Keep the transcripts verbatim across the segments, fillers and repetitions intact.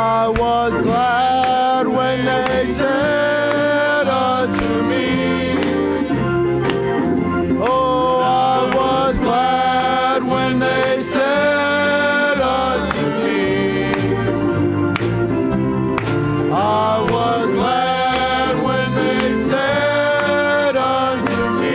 I was glad when they said unto me, oh, I was glad when they said unto me, I was glad when they said unto me,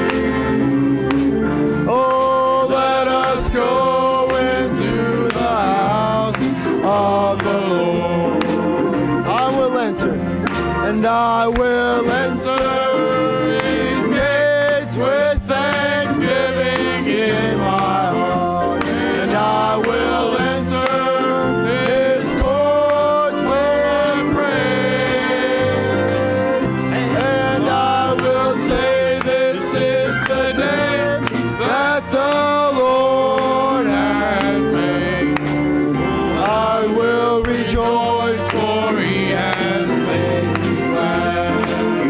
oh, let us go into the house of the Lord. I will enter, and I will enter his gates with thanksgiving in my heart, and I will enter his courts with praise, and I will say, this is the day that the Lord has made. I will rejoice, for he has made me glad.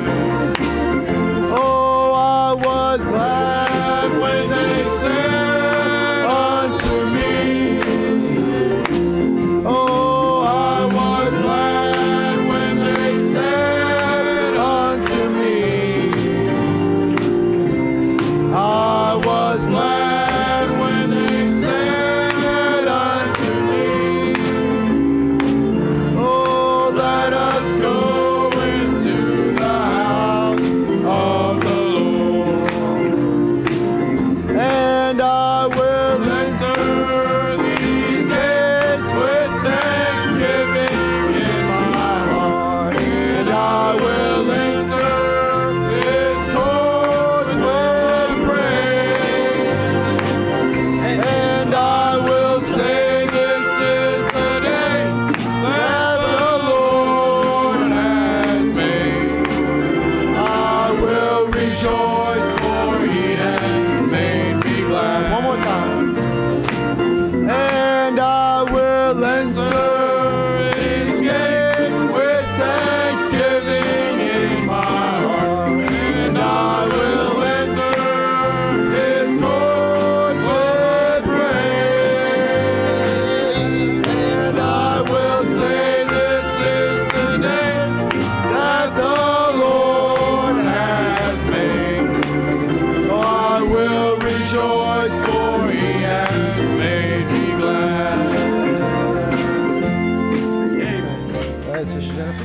Oh, I was glad when they said unto me, oh, I was glad when they said unto me, I was glad when they said unto me, oh, let us go into the house of the Lord. And I will enter these gates with thanksgiving in my heart, and I will enter his courts with praise, and I will say, this is the day that the Lord has made. I will rejoice, for he has made me glad. One more time. And I will enter his gates with thanksgiving in my heart, and I will enter his courts with praise, and I will say, this is the day that the Lord has made. Oh, I will rejoice, for he has made me glad. Amen. Go ahead, Sister Jennifer.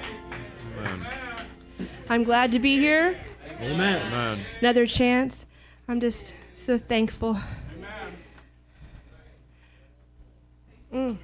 I'm glad to be here. Amen. Amen. Another chance. I'm just so thankful. Mm.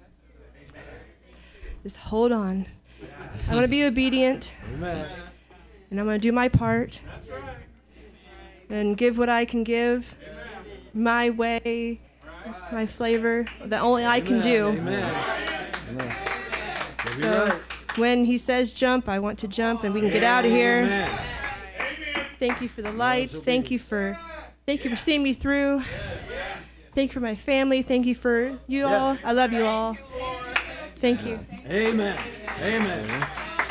Just hold on. I'm going to be obedient. Amen. And I'm going to do my part. And give what I can give. My way. My flavor. That only I can do. Amen. Amen. So when he says jump, I want to jump, and we can get out of here. Amen. Thank you for the lights. Thank you for, thank you for seeing me through. Thank you for my family. Thank you for you all. I love you all. Thank you. Amen. Amen.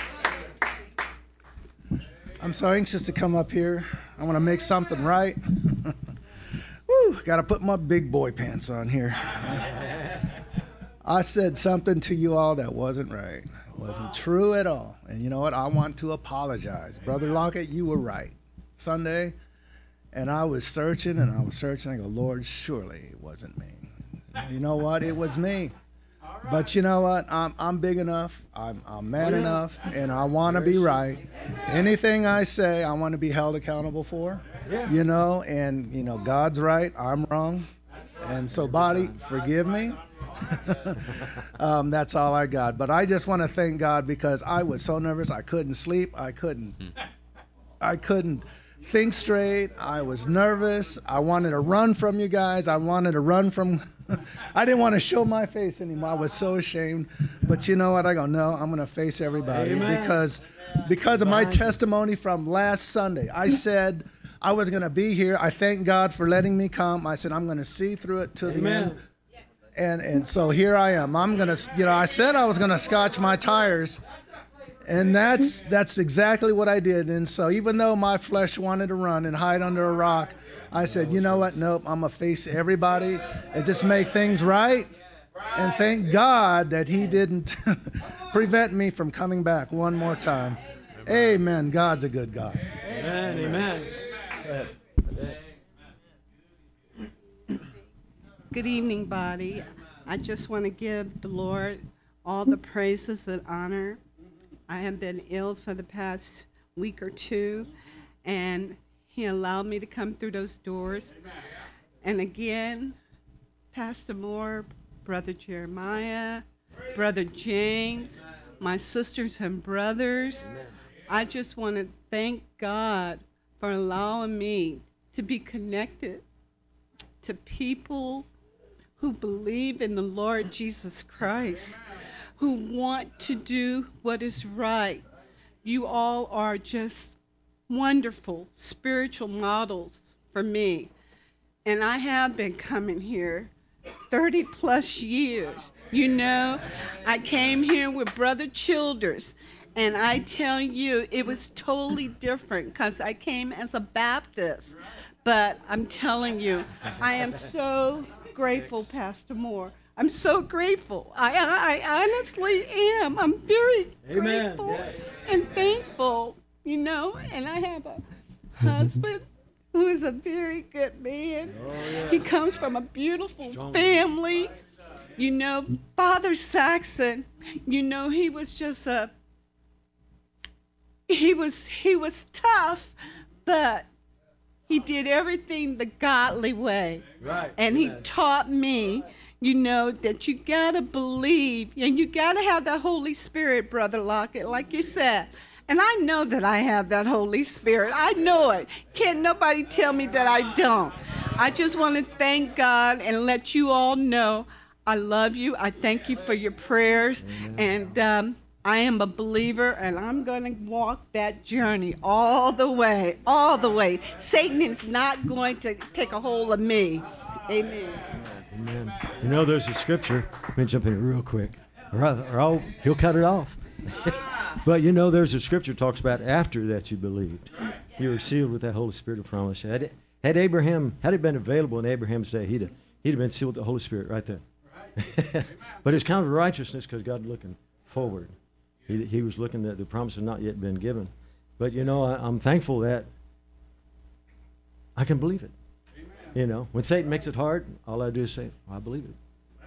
I'm so anxious to come up here. I want to make something right. Woo, got to put my big boy pants on here. I said something to you all that wasn't right. It wasn't true at all. And you know what? I want to apologize. Brother Lockett, you were right. Sunday, and I was searching and I was searching. I go, Lord, surely it wasn't me. You know what? It was me. But you know what? I'm I'm big enough. I'm I'm man Oh, yeah. enough, and I want to be right. Anything I say, I want to be held accountable for. Yeah. You know, and you know, God's right, I'm wrong, and so body, forgive me. um, that's all I got. But I just want to thank God because I was so nervous. I couldn't sleep. I couldn't. I couldn't think straight. I was nervous. I wanted to run from you guys. I wanted to run from. I didn't want to show my face anymore. I was so ashamed. But you know what? I go, no, I'm going to face everybody. Amen. because because of my testimony from last Sunday. I said I was going to be here. I thank God for letting me come. I said I'm going to see through it to the Amen. end. And and so here I am. I'm going to, you know, I said I was going to scotch my tires. And that's that's exactly what I did. And so even though my flesh wanted to run and hide under a rock, I said, you know what? Nope, I'm going to face everybody and just make things right. And thank God that he didn't prevent me from coming back one more time. Amen. God's a good God. Amen. Amen. Good evening, body. I just want to give the Lord all the praises and honor. I have been ill for the past week or two, and he allowed me to come through those doors. And again, Pastor Moore, Brother Jeremiah, Brother James, my sisters and brothers, I just want to thank God for allowing me to be connected to people who believe in the Lord Jesus Christ, who want to do what is right. You all are just wonderful spiritual models for me. And I have been coming here thirty plus years. You know, I came here with Brother Childers, and I tell you, it was totally different because I came as a Baptist. But I'm telling you, I am so grateful, Pastor Moore. I'm so grateful. I, I, I honestly am. I'm very Amen. grateful Yes. and thankful, you know, and I have a husband who is a very good man. Oh, yes. He comes from a beautiful Strong. family. You know, Father Saxon, you know, he was just a, he was, he was tough, but he did everything the godly way. Right. And he Amen. taught me, you know, that you got to believe and you got to have the Holy Spirit, Brother Lockett, like you said. And I know that I have that Holy Spirit. I know it. Can't nobody tell me that I don't. I just want to thank God and let you all know I love you. I thank you for your prayers. Amen. And um, I am a believer, and I'm going to walk that journey all the way, all the way. Satan is not going to take a hold of me. Amen. Amen. You know, there's a scripture. Let me jump in real quick, or, I, or I'll, he'll cut it off. But you know, there's a scripture talks about after that you believed, you were sealed with that Holy Spirit of promise. Had, had Abraham, had it been available in Abraham's day, he'd have, he'd have been sealed with the Holy Spirit right there. But it's counted righteousness because God looking forward. He, he was looking that the promise had not yet been given. But you know, I, I'm thankful that I can believe it. You know, when Satan makes it hard, all I do is say, well, I believe it.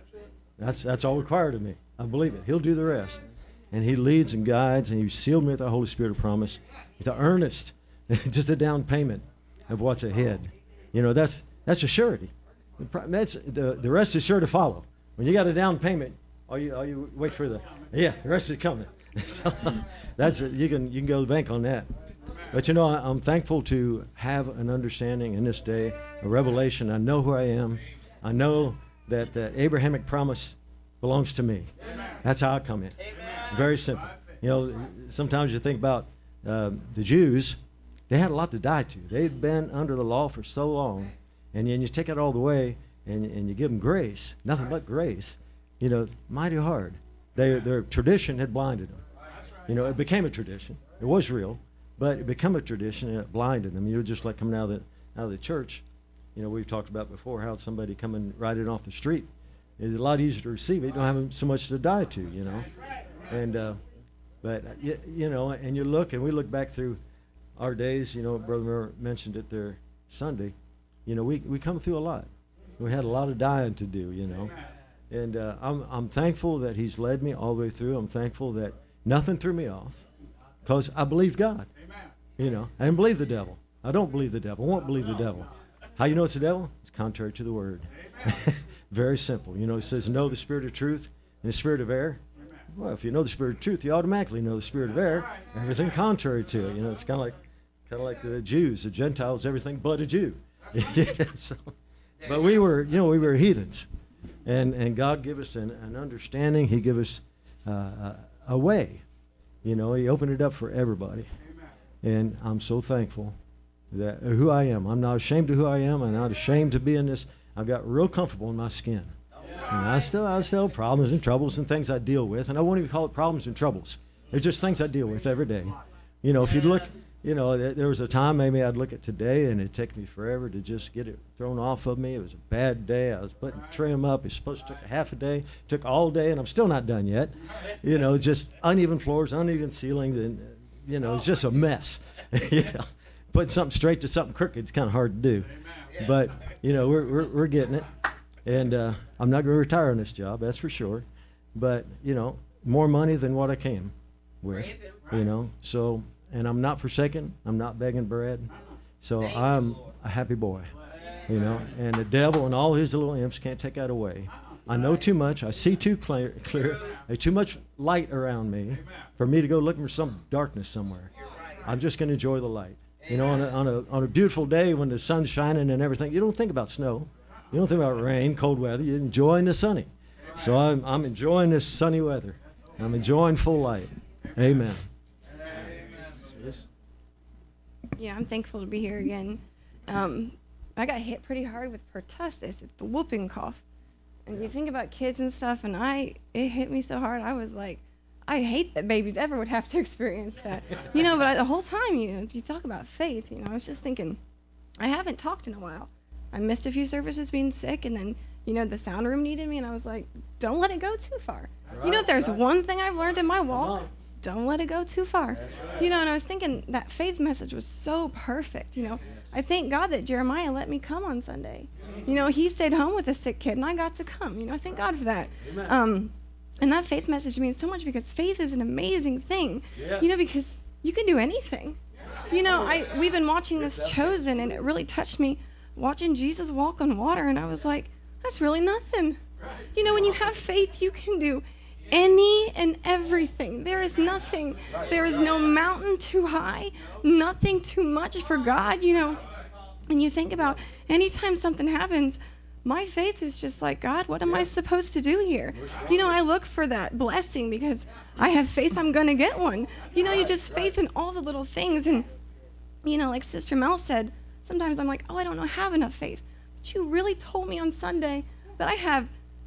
That's that's all required of me. I believe it. He'll do the rest. And he leads and guides, and he sealed me with the Holy Spirit of promise, with the earnest, just a down payment of what's ahead. You know, that's that's a surety. That's, the, the rest is sure to follow. When you got a down payment, all you all you wait for the yeah, the rest is coming. So that's it. You can you can go to the bank on that. But you know, I, I'm thankful to have an understanding in this day, a revelation. I know who I am. I know that the Abrahamic promise belongs to me. That's how I come in. Very simple. You know, sometimes you think about uh, the Jews. They had a lot to die to. They'd been under the law for so long, and then you take it all the way, and and you give them grace, nothing but grace. You know, mighty hard. They, their tradition had blinded them. You know, it became a tradition. It was real, but it became a tradition, and it blinded them. You know, just like coming out of the out of the church. You know, we've talked about before how somebody coming right in off the street is a lot easier to receive it. You don't have so much to die to, you know. And uh, but you, you know, and you look, and we look back through our days. You know, Brother Miller mentioned it there Sunday. You know, we we come through a lot. We had a lot of dying to do, you know. And uh, I'm I'm thankful that He's led me all the way through. I'm thankful that nothing threw me off, because I believed God. You know, I didn't believe the devil. I don't believe the devil. I won't believe the devil. How you know it's the devil? It's contrary to the Word. Very simple. You know, it says know the spirit of truth and the spirit of error. Well, if you know the spirit of truth, you automatically know the spirit of error. Everything contrary to it. You know, it's kind of like kind of like the Jews, the Gentiles, everything but a Jew. So, but we were, you know, we were heathens. And and God gave us an, an understanding. He gave us uh, a, a way. You know, He opened it up for everybody. And I'm so thankful that uh, who I am. I'm not ashamed of who I am. I'm not ashamed to be in this. I've got real comfortable in my skin. And I still I still have problems and troubles and things I deal with. And I won't even call it problems and troubles. They're just things I deal with every day. You know, if you look you know, there, there was a time maybe I'd look at today and it'd take me forever to just get it thrown off of me. It was a bad day. I was putting trim up. It's supposed to take a half a day. Took all day, and I'm still not done yet. You know, just uneven floors, uneven ceilings, and, you know, it's just a mess. You know, putting something straight to something crooked is kind of hard to do. But, you know, we're, we're, we're getting it. And uh, I'm not going to retire on this job, that's for sure. But, you know, more money than what I came with, you know. So, and I'm not forsaken. I'm not begging bread. So I'm a happy boy, you know. And the devil and all his little imps can't take that away. I know too much. I see too clear. clear. There's too much light around me for me to go looking for some darkness somewhere. I'm just going to enjoy the light. You know, on a, on a on a beautiful day when the sun's shining and everything, you don't think about snow. You don't think about rain, cold weather. You're enjoying the sunny. So I'm I'm enjoying this sunny weather. I'm enjoying full light. Amen. Yeah, I'm thankful to be here again. Um, I got hit pretty hard with pertussis. It's the whooping cough. And you think about kids and stuff, and I it hit me so hard. I was like, I hate that babies ever would have to experience that. You know, but I, the whole time, you know, you talk about faith, you know, I was just thinking, I haven't talked in a while. I missed a few services being sick, and then, you know, the sound room needed me, and I was like, don't let it go too far. Right, you know, if there's right. one thing I've learned in my walk, don't let it go too far. Right. You know, and I was thinking that faith message was so perfect, you know. I thank God that Jeremiah let me come on Sunday. You know, he stayed home with a sick kid, and I got to come. You know, I thank God for that. Um, and that faith message means so much because faith is an amazing thing. Yes. You know, because you can do anything. You know, I we've been watching this Chosen, and it really touched me. Watching Jesus walk on water, and I was like, that's really nothing. You know, when you have faith, you can do any and everything. There is nothing. There is no mountain too high, nothing too much for God, you know. And you think about anytime something happens, my faith is just like, God, what am I supposed to do here? You know, I look for that blessing because I have faith I'm going to get one. You know, you just faith in all the little things. And, you know, like Sister Mel said, sometimes I'm like, oh, I don't know, have enough faith. But you really told me on Sunday that I have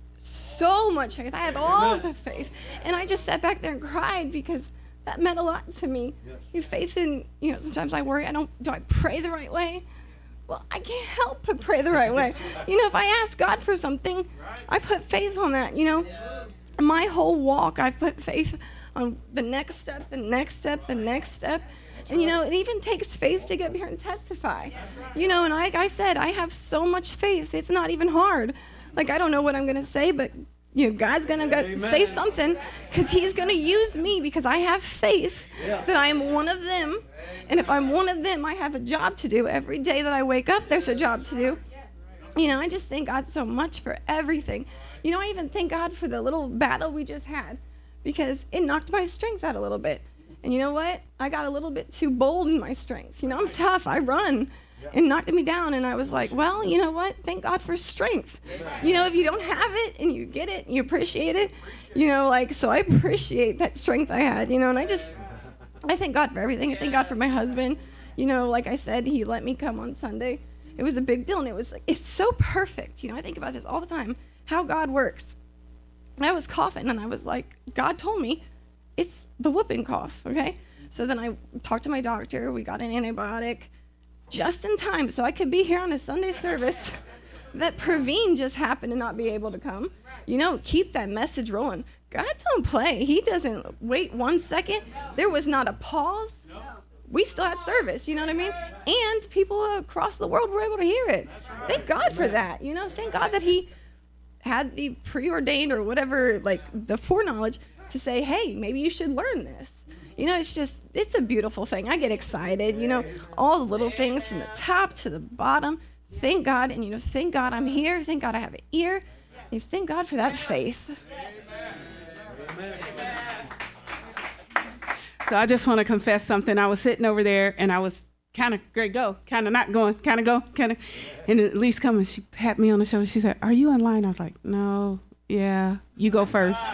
so much faith. I have all the faith. And I just sat back there and cried because that meant a lot to me. Yes. You faith in, you know, sometimes I worry, I don't, do I pray the right way? Well, I can't help but pray the right way. You know, if I ask God for something, I put faith on that, you know. My whole walk, I put faith on the next step, the next step, the next step. And, you know, it even takes faith to get up here and testify. You know, and like I said, I have so much faith. It's not even hard. Like, I don't know what I'm going to say, but, you know, God's going to say something because he's going to use me because I have faith that I am one of them. And if I'm one of them, I have a job to do. Every day that I wake up, there's a job to do. You know, I just thank God so much for everything. You know, I even thank God for the little battle we just had because it knocked my strength out a little bit. And you know what? I got a little bit too bold in my strength. You know, I'm tough. I run. And knocked me down. And I was like, well, you know what? Thank God for strength. You know, if you don't have it and you get it and you appreciate it, you know, like, so I appreciate that strength I had, you know, and I just, I thank God for everything. I thank God for my husband. You know, like I said, he let me come on Sunday. It was a big deal. And it was like, it's so perfect. You know, I think about this all the time, how God works. I was coughing and I was like, God told me it's the whooping cough, okay? So then I talked to my doctor. We got an antibiotic just in time so I could be here on a Sunday service that Praveen just happened to not be able to come. You know, keep that message rolling. God don't play. He doesn't wait one second. There was not a pause. We still had service, you know what I mean? And people across the world were able to hear it. Thank God for that. You know, thank God that he had the preordained or whatever, like the foreknowledge to say, hey, maybe you should learn this. You know, it's just, it's a beautiful thing. I get excited, you know, all the little things from the top to the bottom. Thank God, and, you know, thank God I'm here. Thank God I have an ear. And thank God for that faith. So I just want to confess something. I was sitting over there, and I was kind of, great, go, kind of not going, kind of go, kind of. And at least coming, she pat me on the shoulder. She said, are you online? I was like, no, yeah, you go first.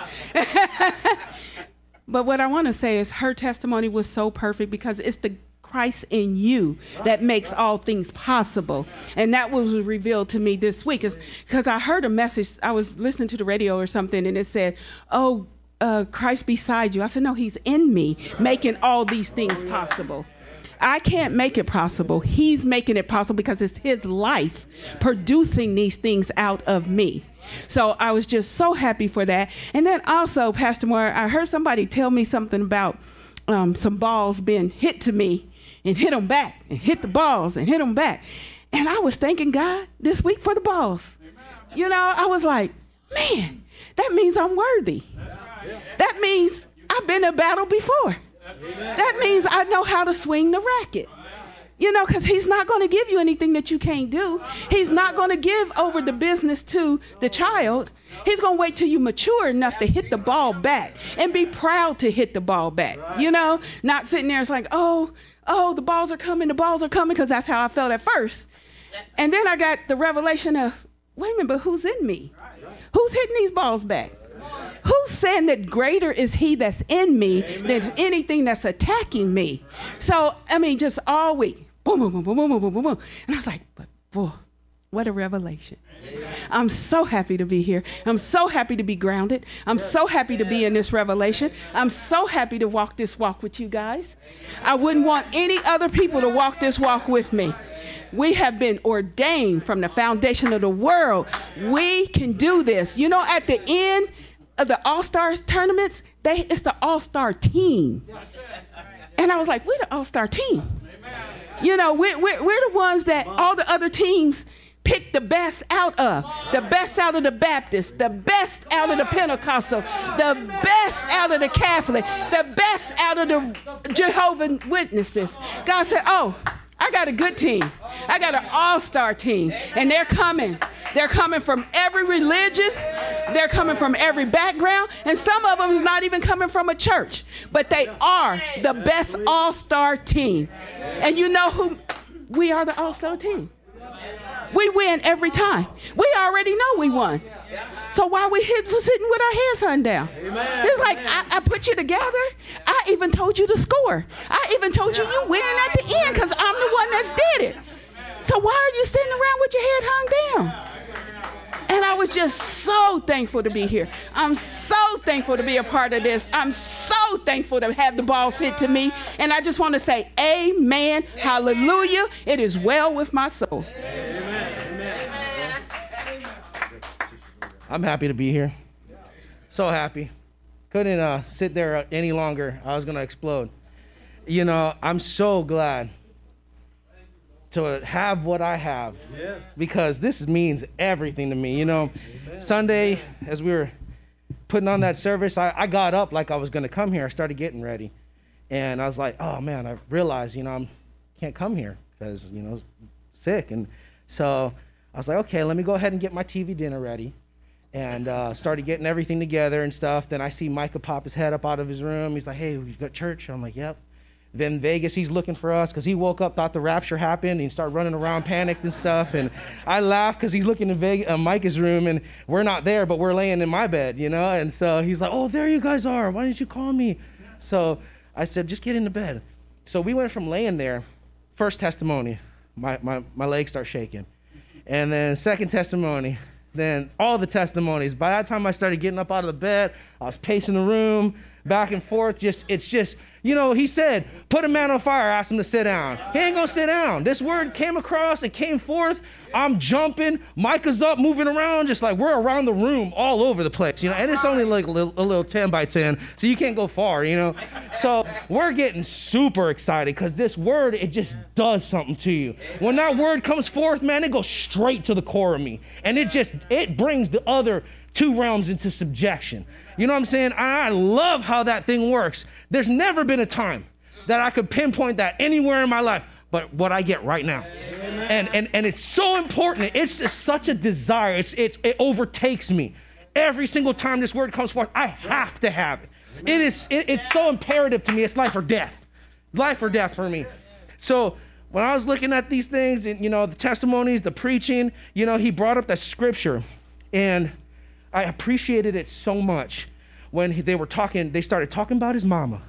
But what I want to say is her testimony was so perfect because it's the Christ in you that makes all things possible. And that was revealed to me this week because I heard a message. I was listening to the radio or something, and it said, oh, uh, Christ beside you. I said, no, he's in me making all these things possible. I can't make it possible. He's making it possible because it's his life producing these things out of me. So I was just so happy for that. And then also, Pastor Moore, I heard somebody tell me something about um, some balls being hit to me and hit them back and hit the balls and hit them back. And I was thanking God this week for the balls. You know, I was like, man, that means I'm worthy. That means I've been in battle before. That means I know how to swing the racket. You know, because he's not going to give you anything that you can't do. He's not going to give over the business to the child. He's going to wait till you mature enough to hit the ball back and be proud to hit the ball back. You know, not sitting there, it's like, oh, oh, the balls are coming, the balls are coming, because that's how I felt at first. And then I got the revelation of, wait a minute, but who's in me? Who's hitting these balls back? Who's saying that greater is he that's in me than anything that's attacking me? So, I mean, just all week. Boom, boom, boom, boom, boom, boom, boom, boom. And I was like, but boy, what a revelation. I'm so happy to be here. I'm so happy to be grounded. I'm so happy to be in this revelation. I'm so happy to walk this walk with you guys. I wouldn't want any other people to walk this walk with me. We have been ordained from the foundation of the world. We can do this. You know, at the end of the All-Star tournaments, they it's the All-Star team. And I was like, we're the All-Star team. You know, we're, we're, we're the ones that all the other teams pick the best out of. The best out of the Baptist, the best out of the Pentecostal, the best out of the Catholic, the best out of the Jehovah's Witnesses. God said, oh, I got a good team. I got an all-star team. And they're coming. They're coming from every religion. They're coming from every background. And some of them is not even coming from a church. But they are the best all-star team. And you know who? We are the all-star team. We win every time. We already know we won. So why are we hit, sitting with our heads hung down? Amen. It's like, I, I put you together. I even told you to score. I even told you you win at the end because I'm the one that's did it. So why are you sitting around with your head hung down? And I was just so thankful to be here. I'm so thankful to be a part of this. I'm so thankful to have the balls hit to me. And I just want to say, amen, hallelujah. It is well with my soul. Amen. I'm happy to be here. So happy. Couldn't uh, sit there any longer. I was going to explode. You know, I'm so glad to have what I have. Yes. Because this means everything to me. You know, amen. Sunday, as we were putting on that service, I, I got up like I was going to come here. I started getting ready. And I was like, oh, man, I realized, you know, I can't come here because, you know, sick. And so I was like, okay, let me go ahead and get my T V dinner ready. And uh, started getting everything together and stuff. Then I see Micah pop his head up out of his room. He's like, hey, we got church? I'm like, yep. Then Vegas, he's looking for us because he woke up, thought the rapture happened, and he started running around, panicked and stuff. And I laughed because he's looking in Vegas, uh, Micah's room, and we're not there, but we're laying in my bed, you know? And so he's like, oh, there you guys are. Why didn't you call me? So I said, just get into bed. So we went from laying there, first testimony, my, my, my legs start shaking. And then second testimony, then all the testimonies. By that time I started getting up out of the bed, I was pacing the room, back and forth. Just it's just, you know, he said, put a man on fire, ask him to sit down. He ain't gonna sit down. This word came across, it came forth. I'm jumping, Micah's up, moving around, just like we're around the room all over the place, you know, and it's only like a little, a little ten by ten, so you can't go far, you know. So we're getting super excited because this word, it just does something to you. When that word comes forth, man, it goes straight to the core of me. And it just, it brings the other two realms into subjection. You know what I'm saying? I love how that thing works. There's never been a time that I could pinpoint that anywhere in my life, but what I get right now. And and and it's so important. It's just such a desire. It's it's it overtakes me. Every single time this word comes forth, I have to have it. It is it, it's so imperative to me. It's life or death. Life or death for me. So when I was looking at these things and, you know, the testimonies, the preaching, you know, he brought up that scripture, and I appreciated it so much when he, they were talking, they started talking about his mama.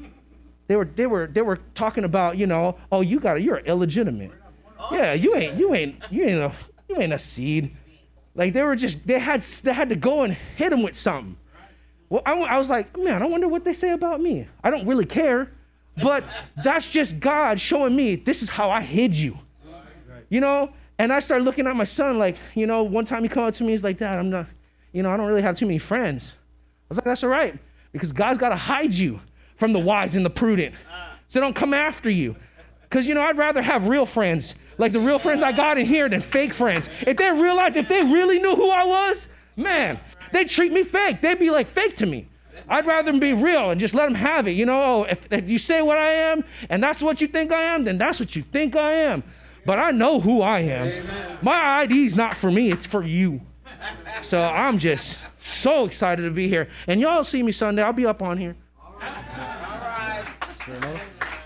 They were, they were, they were talking about, you know, oh, you got it, you're illegitimate. Yeah, you ain't, you ain't, you ain't a, you ain't a seed. Like they were just, they had, they had to go and hit him with something. Well, I, I was like, man, I wonder what they say about me. I don't really care, But that's just God showing me, this is how I hid you. You know? And I started looking at my son like, you know, one time he came up to me, he's like, Dad, I'm not, you know, I don't really have too many friends. I was like, that's all right. Because God's got to hide you from the wise and the prudent. So don't come after you. Because, you know, I'd rather have real friends, like the real friends I got in here, than fake friends. If they realized, if they really knew who I was, man, they'd treat me fake. They'd be like fake to me. I'd rather them be real and just let them have it. You know, oh, if, if you say what I am and that's what you think I am, then that's what you think I am. But I know who I am. Amen. My I D's not for me, it's for you. So I'm just so excited to be here. And y'all see me Sunday. I'll be up on here. All right. All right.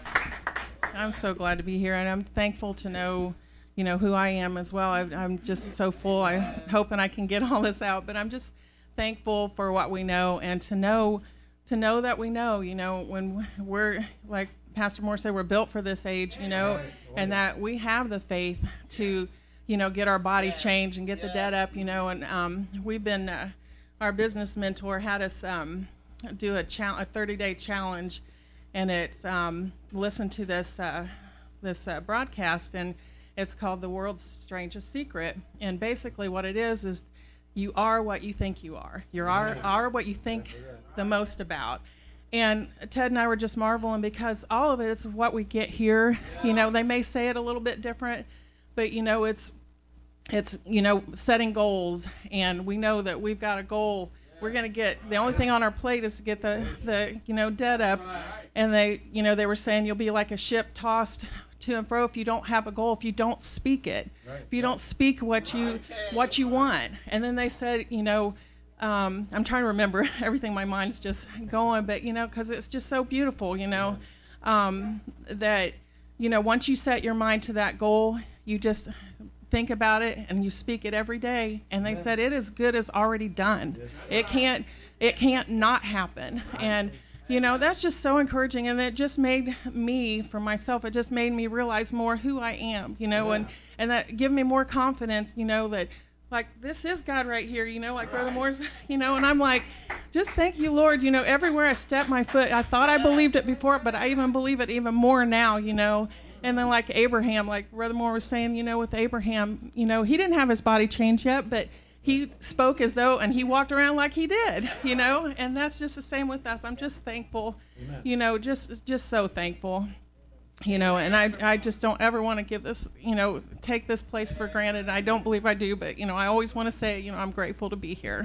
I'm so glad to be here, and I'm thankful to know, you know, who I am as well. I, I'm just so full. I'm hoping I can get all this out, but I'm just thankful for what we know, and to know, to know that we know, you know, when we're, like Pastor Moore said, we're built for this age, you know, and that we have the faith to, you know, get our body changed and get the debt up, you know, and um, we've been, uh, our business mentor had us um, do a, chal- a thirty-day challenge. And it's um, listen to this uh, this uh, broadcast, and it's called The World's Strangest Secret. And basically what it is is you are what you think you are. You are, are what you think the most about. And Ted and I were just marveling because all of it is what we get here. You know, they may say it a little bit different, but, you know, it's, it's you know, setting goals. And we know that we've got a goal. We're going to get, the only thing on our plate is to get the, the, you know, debt up. And they, you know, they were saying you'll be like a ship tossed to and fro if you don't have a goal, if you don't speak it, if you don't speak what you, what you want. And then they said, you know, um, I'm trying to remember everything. My mind's just going, but, you know, because it's just so beautiful, you know, um, that, you know, once you set your mind to that goal, you just think about it and you speak it every day. And they said it is good as already done. It can't it can't not happen. And you know, that's just so encouraging, and it just made me, for myself, it just made me realize more who I am, you know, and and that give me more confidence, you know, that like this is God right here, you know, like Brother Moore's, you know, and I'm like, just thank you, Lord, you know, everywhere I step my foot, I thought I believed it before, but I even believe it even more now, you know. And then like Abraham, like Brother Moore was saying, you know, with Abraham, you know, he didn't have his body changed yet, but he spoke as though, and he walked around like he did, you know, and that's just the same with us. I'm just thankful, Amen. you know, just just so thankful, you know, and I I just don't ever want to give this, you know, take this place for granted. I don't believe I do, but, you know, I always want to say, you know, I'm grateful to be here.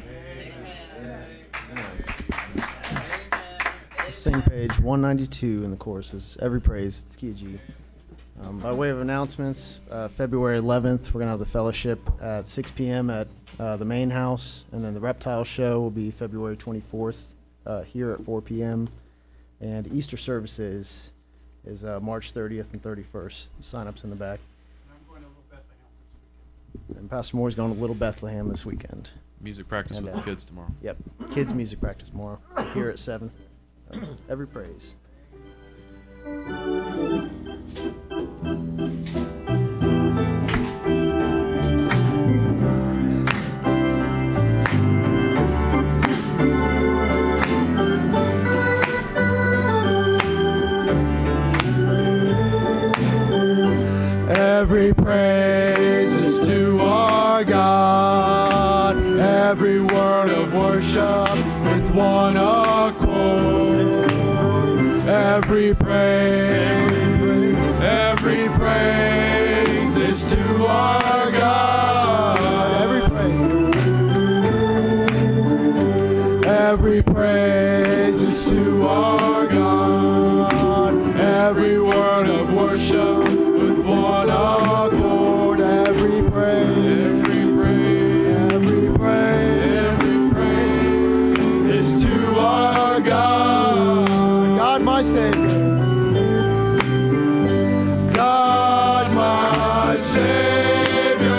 Sing page one ninety-two in the choruses. Every praise. It's Key G. Um, by way of announcements, uh, February eleventh, we're going to have the fellowship at six p.m. at uh, the main house, and then the reptile show will be February twenty-fourth uh, here at four p.m. And Easter services is uh, March thirtieth and thirty-first. Sign-ups in the back. And I'm going to Little Bethlehem this weekend. And Pastor Moore's going to Little Bethlehem this weekend. Music practice and, with uh, the kids tomorrow. Yep, kids' music practice tomorrow here at seven. Uh, every praise. Every praise is to our God, every word of worship with one accord. Every praise, every praise is to our God. Every praise, every praise is to our God. Every word of worship with one accord. Every praise, every praise, every praise, every praise is to our God. God, my Savior. God, my Savior.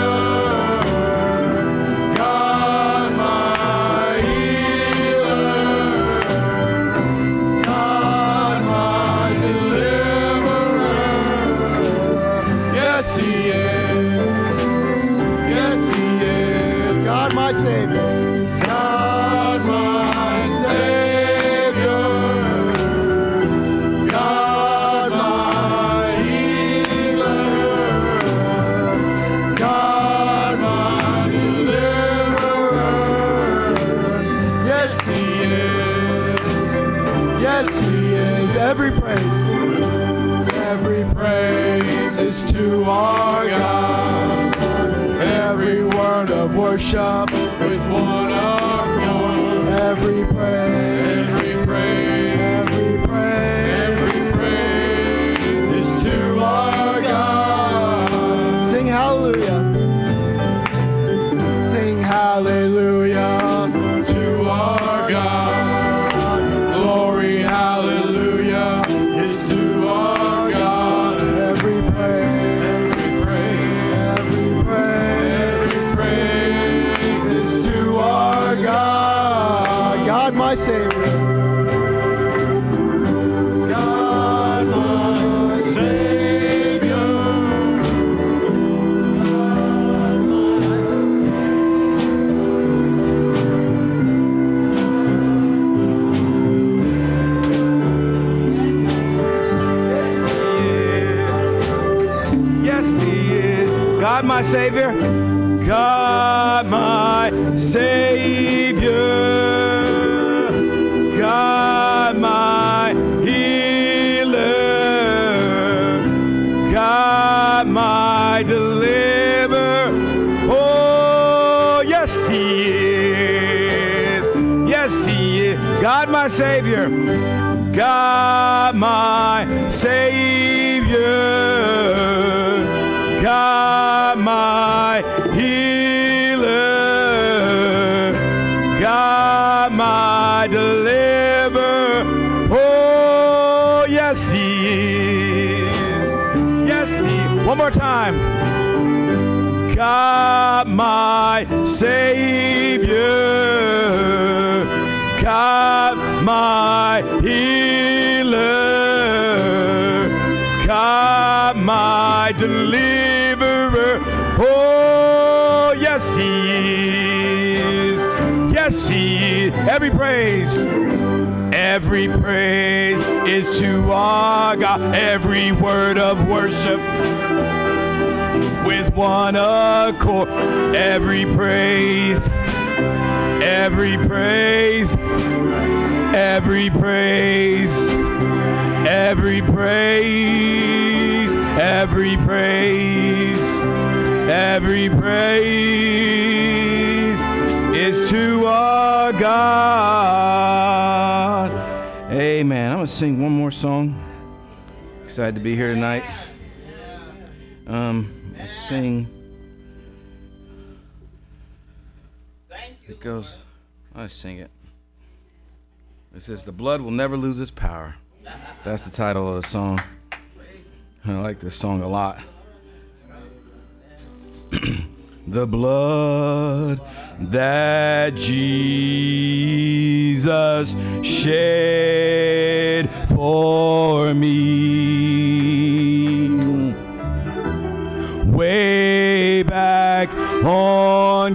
God, my healer. God, my deliverer. Yes, He is. Yes, He is. God, my Savior. God, my Savior. God, Yes, He is. Every praise, every praise is to our God. Every word of worship with one accord. Every praise, every praise, every praise, every praise is to our God. Sing hallelujah. Sing hallelujah to our God. Glory, hallelujah is to our God. Every praise, every praise, every praise, every praise is to our God. God, my Savior. God, my Savior. God, my Savior. God, my Savior. God, my healer. God, my deliverer. Oh, yes, He is. Yes, He is. God, my Savior. God, my Savior. God, my healer. God, my deliverer. Oh, yes, He is. Yes, He is. One more time. God, my Savior. God, my healer. God, my deliverer. Oh, yes, He is. Yes, He is. Every praise, every praise is to our God. Every word of worship with one accord. Every praise, every praise, every praise, every praise, every praise, every praise is to our God. Amen. I'm going to sing one more song. Excited to be here tonight. Um, I'll sing. It goes, I'll sing it. It says, "The blood will never lose its power." That's the title of the song. I like this song a lot. The blood that Jesus shed for me way back on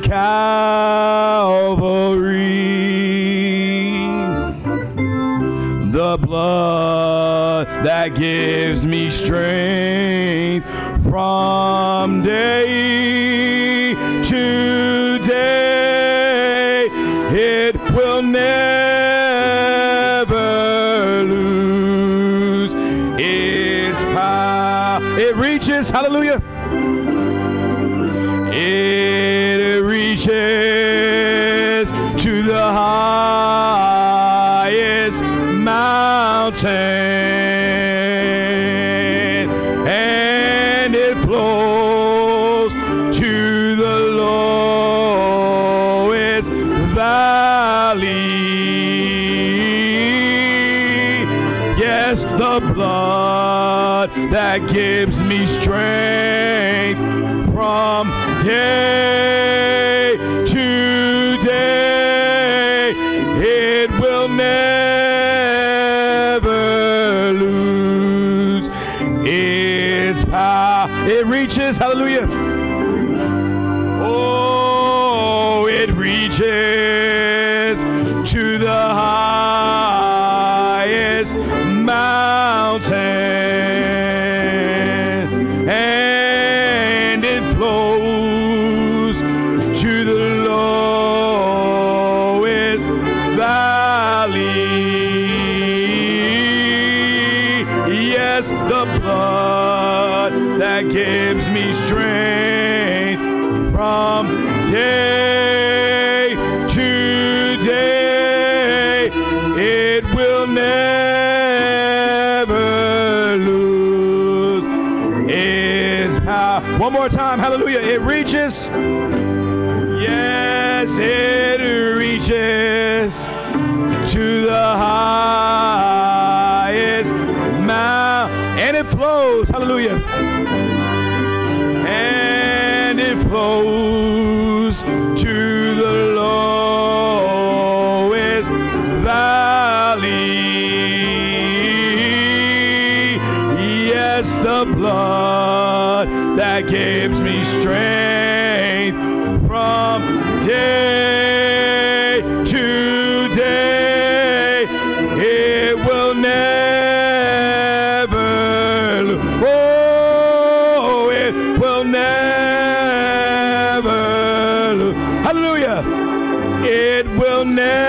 Calvary. The blood that gives me strength from day to day, it will never lose its power. It reaches, hallelujah. It reaches to the highest mountain, and it flows to the lowest valley. Yes, the blood that gives me strength from day to day, it will never lose its power. It reaches, hallelujah. Oh, it reaches to the highest mountain, and it flows to the lowest valley. Yes, the blood that gives me strength from day to day. It will never lose its power. One more time, hallelujah. It reaches. Yes, it reaches to the highest mount, and it flows, hallelujah, and it flows to the lowest valley. Yes, the blood that gives me strength from day to day, it will never lose. Oh, it will never lose. Hallelujah. It will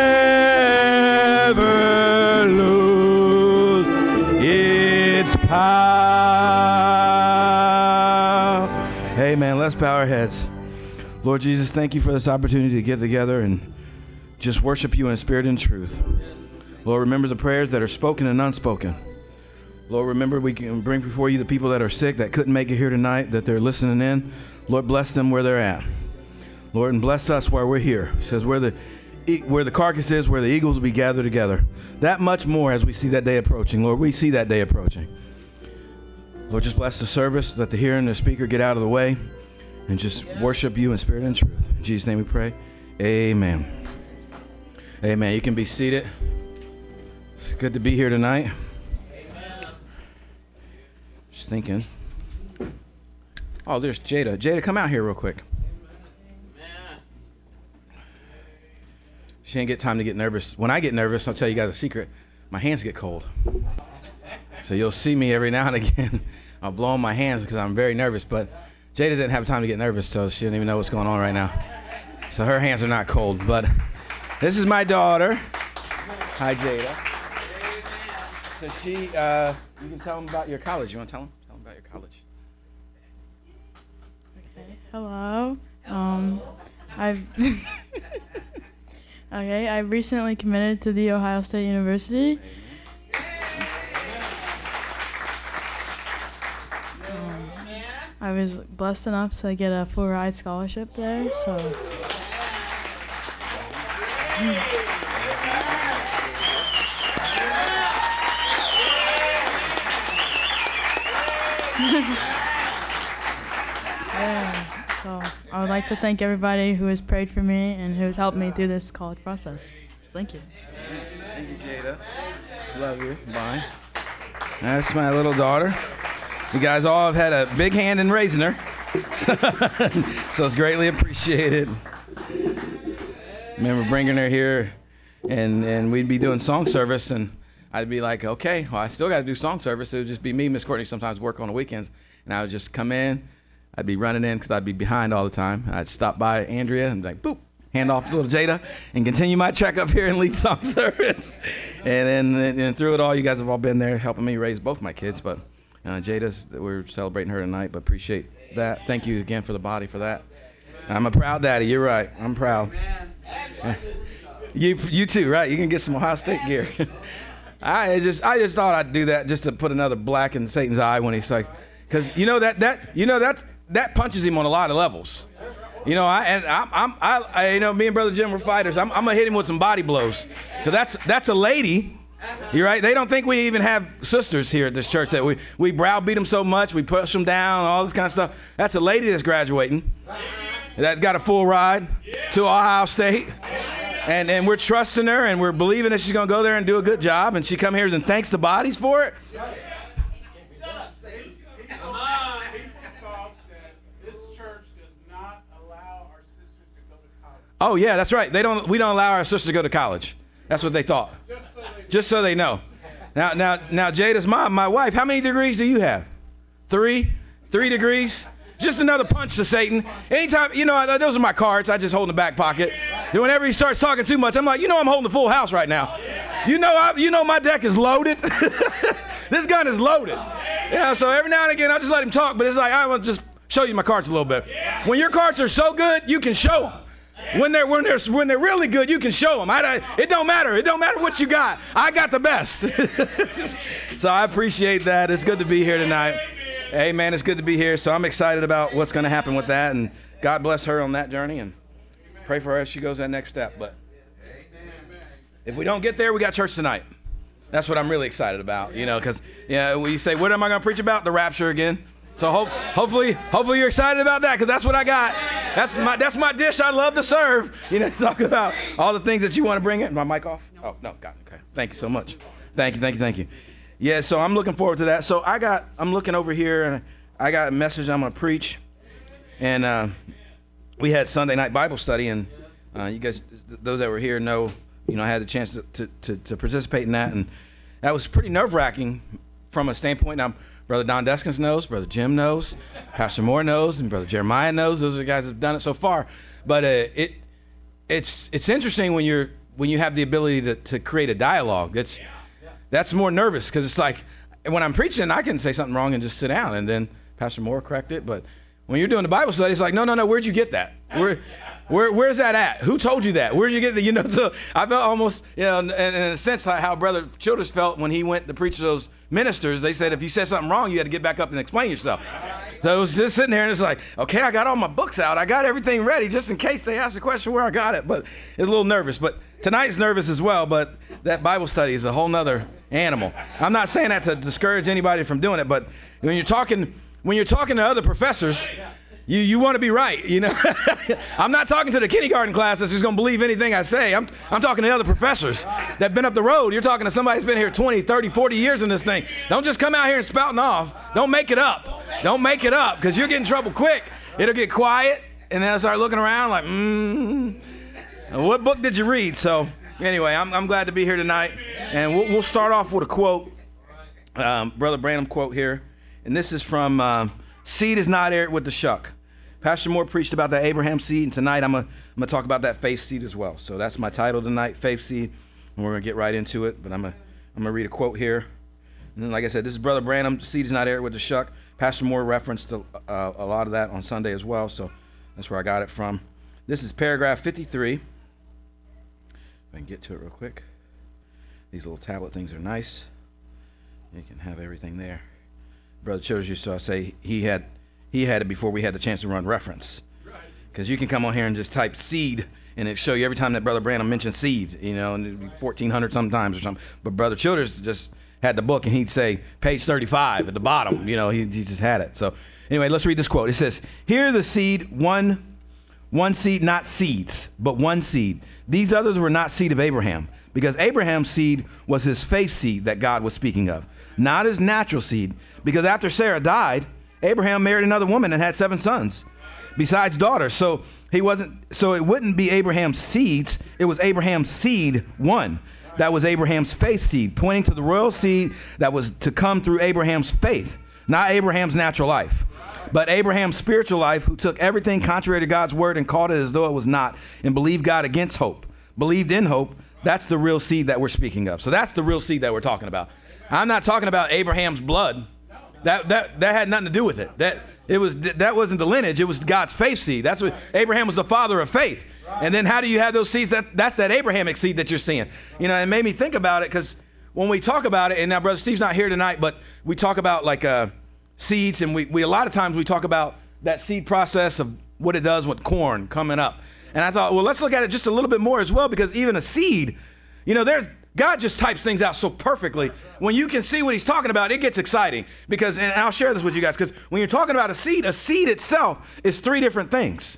never lose its power. Amen. Let's bow our heads. Lord Jesus, thank you for this opportunity to get together and just worship you in spirit and truth. Lord, remember the prayers that are spoken and unspoken. Lord, remember we can bring before you the people that are sick, that couldn't make it here tonight, that they're listening in. Lord, bless them where they're at. Lord, and bless us while we're here. It says where the where the carcass is, where the eagles will be gathered together. That much more as we see that day approaching. Lord, we see that day approaching. Lord, just bless the service. Let the hearer and the speaker get out of the way. And just worship you in spirit and truth. In Jesus' name we pray. Amen. Amen. You can be seated. It's good to be here tonight. Just thinking. Oh, there's Jada. Jada, come out here real quick. She ain't get time to get nervous. When I get nervous, I'll tell you guys a secret. My hands get cold. So you'll see me every now and again. I'll blow on my hands because I'm very nervous, but Jada didn't have time to get nervous, so she didn't even know what's going on right now. So her hands are not cold, but this is my daughter. Hi, Jada. So she, uh, you can tell them about your college. You want to tell them? Tell them about your college. Okay. Hello. Um, I've okay. I recently committed to the Ohio State University. I was blessed enough to get a full ride scholarship there, so. Yeah, so I would like to thank everybody who has prayed for me and who has helped me through this college process. Thank you. Thank you, Jada. Love you. Bye. That's my little daughter. You guys all have had a big hand in raising her, so it's greatly appreciated. Remember bringing her here, and, and we'd be doing song service, and I'd be like, okay, well, I still got to do song service. It would just be me. Miss Courtney sometimes work on the weekends, and I would just come in. I'd be running in because I'd be behind all the time. I'd stop by Andrea and be like, boop, hand off to little Jada, and continue my trek up here and lead song service. And then and, and through it all, you guys have all been there helping me raise both my kids, but Uh, Jada's, we're celebrating her tonight, but appreciate that. Thank you again for the body for that. I'm a proud daddy. You're right. I'm proud. You you too, right? You can get some Ohio State gear. I just I just thought I'd do that just to put another black in Satan's eye when he's like, because you know that that you know that that punches him on a lot of levels. You know, I and I'm, I'm I, I you know me and Brother Jim were fighters. I'm, I'm gonna hit him with some body blows, because that's that's a lady. You're right. They don't think we even have sisters here at this church, that we, we browbeat them so much, we push them down, all this kind of stuff. That's a lady that's graduating, that got a full ride to Ohio State. And and we're trusting her, and we're believing that she's going to go there and do a good job. And she come here and thanks the bodies for it. Oh, yeah, that's right. They don't. We don't allow our sisters to go to college. That's what they thought. Just so they know. Now, now, now, Jada's mom, my wife, how many degrees do you have? Three? Three degrees? Just another punch to Satan. Anytime, you know, those are my cards. I just hold in the back pocket. And whenever he starts talking too much, I'm like, you know, I'm holding the full house right now. You know, I, you know, my deck is loaded. This gun is loaded. Yeah, so every now and again, I just let him talk, but it's like, I want to just show you my cards a little bit. When your cards are so good, you can show them. When they're, when they're, when they're really good, you can show them. I, I, it don't matter. It don't matter what you got. I got the best. So I appreciate that. It's good to be here tonight. Hey, man, it's good to be here. So I'm excited about what's going to happen with that. And God bless her on that journey. And pray for her as she goes that next step. But if we don't get there, we got church tonight. That's what I'm really excited about, you know, because, yeah, when you say, what am I going to preach about? The rapture again. So hope, hopefully, hopefully you're excited about that, because that's what I got. That's my that's my dish I love to serve. You know, talk about all the things that you want to bring in. My mic off? Oh, no, got it. Okay. Thank you so much. Thank you, thank you, thank you. Yeah, so I'm looking forward to that. So I got, I'm looking over here, and I got a message I'm going to preach. And uh, we had Sunday night Bible study, and uh, you guys, those that were here know, you know, I had the chance to, to, to, to participate in that, and that was pretty nerve-wracking from a standpoint. Now, Brother Don Deskins knows, Brother Jim knows, Pastor Moore knows, and Brother Jeremiah knows. Those are the guys that have done it so far. But uh, it it's it's interesting when you're when you have the ability to, to create a dialogue. That's that's more nervous, because it's like when I'm preaching, I can say something wrong and just sit down, and then Pastor Moore correct it. But when you're doing the Bible study, it's like, no, no, no. Where'd you get that? Where Where, where's that at? Who told you that? Where'd you get that? You know, so I felt almost, you know, in, in a sense, like how Brother Childers felt when he went to preach to those ministers. They said if you said something wrong, you had to get back up and explain yourself. So I was just sitting there, and it's like, okay, I got all my books out. I got everything ready just in case they ask a question where I got it. But it's a little nervous. But tonight's nervous as well, but that Bible study is a whole nother animal. I'm not saying that to discourage anybody from doing it, but when you're talking, when you're talking to other professors, You you want to be right, you know. I'm not talking to the kindergarten class that's just going to believe anything I say. I'm I'm talking to other professors that have been up the road. You're talking to somebody who's been here twenty, thirty, forty years in this thing. Don't just come out here and spouting off. Don't make it up. Don't make it up, because you'll get in trouble quick. It'll get quiet, and then I'll start looking around like, mm, what book did you read? So anyway, I'm I'm glad to be here tonight, and we'll, we'll start off with a quote, um, Brother Branham quote here, and this is from um, Seed is not aired with the shuck. Pastor Moore preached about that Abraham seed, and tonight I'm going to talk about that faith seed as well. So that's my title tonight, Faith Seed, and we're going to get right into it. But I'm going to I'm going to read a quote here. And then, like I said, this is Brother Branham, Seed is not aired with the shuck. Pastor Moore referenced a, uh, a lot of that on Sunday as well, so that's where I got it from. This is paragraph fifty-three. If I can get to it real quick. These little tablet things are nice. You can have everything there. Brother Childers used to say he had He had it before we had the chance to run reference. Because you can come on here and just type seed, and it'll show you every time that Brother Branham mentioned seed, you know, and it'd be fourteen hundred sometimes or something. But Brother Childers just had the book, and he'd say page thirty-five at the bottom. You know, he, he just had it. So anyway, let's read this quote. It says, "Here the seed, one, one seed, not seeds, but one seed. These others were not seed of Abraham, because Abraham's seed was his faith seed that God was speaking of, not his natural seed, because after Sarah died, Abraham married another woman and had seven sons, besides daughters. So he wasn't. So it wouldn't be Abraham's seeds. It was Abraham's seed, one. That was Abraham's faith seed, pointing to the royal seed that was to come through Abraham's faith, not Abraham's natural life, but Abraham's spiritual life, who took everything contrary to God's word and called it as though it was not, and believed God against hope, believed in hope. That's the real seed that we're speaking of. So that's the real seed that we're talking about. I'm not talking about Abraham's blood. That that that had nothing to do with it. That it was that wasn't the lineage. It was God's faith seed. That's what Abraham was, the father of faith. And then how do you have those seeds? That that's that Abrahamic seed that you're seeing. You know, it made me think about it, because when we talk about it, and now Brother Steve's not here tonight, but we talk about like uh, seeds, and we we a lot of times we talk about that seed process of what it does with corn coming up. And I thought, well, let's look at it just a little bit more as well, because even a seed, you know, there's God just types things out so perfectly. When you can see what he's talking about, it gets exciting. Because, and I'll share this with you guys, because when you're talking about a seed, a seed itself is three different things.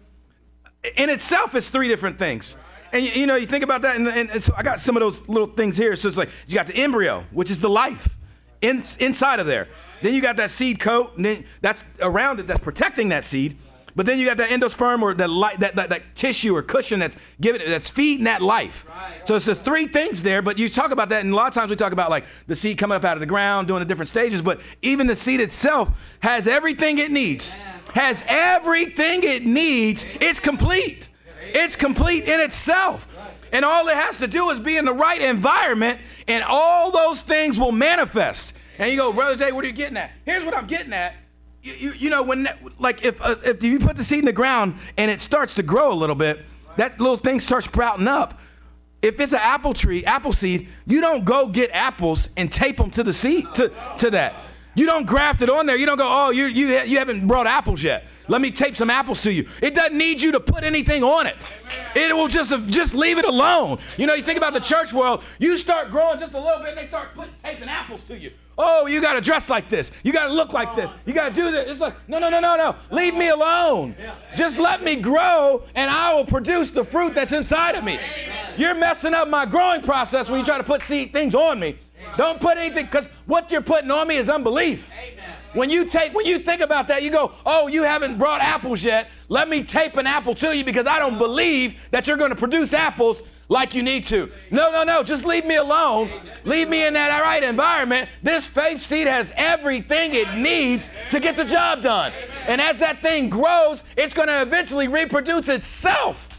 In itself, it's three different things. And, you, you know, you think about that, and, and, and so I got some of those little things here. So it's like, you got the embryo, which is the life in, inside of there. Then you got that seed coat, and then that's around it, that's protecting that seed. But then you got that endosperm, or that, li- that, that that tissue or cushion that's giving it, that's feeding that life. Right. So it's the three things there. But you talk about that, and a lot of times we talk about like the seed coming up out of the ground, doing the different stages. But even the seed itself has everything it needs. Has everything it needs. It's complete. It's complete in itself. And all it has to do is be in the right environment, and all those things will manifest. And you go, Brother Jay, what are you getting at? Here's what I'm getting at. You, you, you know, when that, like if uh, if you put the seed in the ground and it starts to grow a little bit, that little thing starts sprouting up. If it's an apple tree, apple seed, you don't go get apples and tape them to the seed to, to that. You don't graft it on there. You don't go, oh, you you you haven't brought apples yet. Let me tape some apples to you. It doesn't need you to put anything on it. It will just just leave it alone. You know, you think about the church world. You start growing just a little bit, and they start putting taping apples to you. Oh, you got to dress like this. You got to look like this. You got to do this. It's like, no, no, no, no, no. Leave me alone. Just let me grow, and I will produce the fruit that's inside of me. You're messing up my growing process when you try to put seed things on me. Don't put anything, because what you're putting on me is unbelief. When you take, when you think about that, you go, oh, you haven't brought apples yet. Let me tape an apple to you because I don't believe that you're going to produce apples like you need to. No, no, no. Just leave me alone. Leave me in that right environment. This faith seed has everything it needs to get the job done. And as that thing grows, it's going to eventually reproduce itself.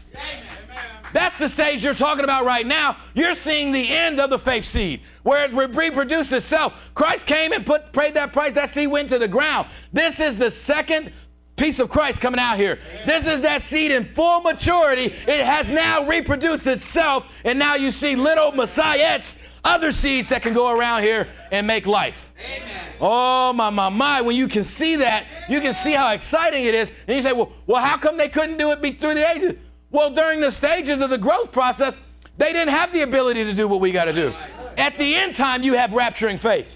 That's the stage you're talking about right now. You're seeing the end of the faith seed, where it reproduces itself. Christ came and put, paid that price. That seed went to the ground. This is the second piece of Christ coming out here. This is that seed in full maturity. It has now reproduced itself, and now you see little messiahs, other seeds that can go around here and make life. Amen. Oh, my, my, my. When you can see that, you can see how exciting it is. And you say, well, well, how come they couldn't do it be through the ages? Well, during the stages of the growth process, they didn't have the ability to do what we got to do. At the end time, you have rapturing faith.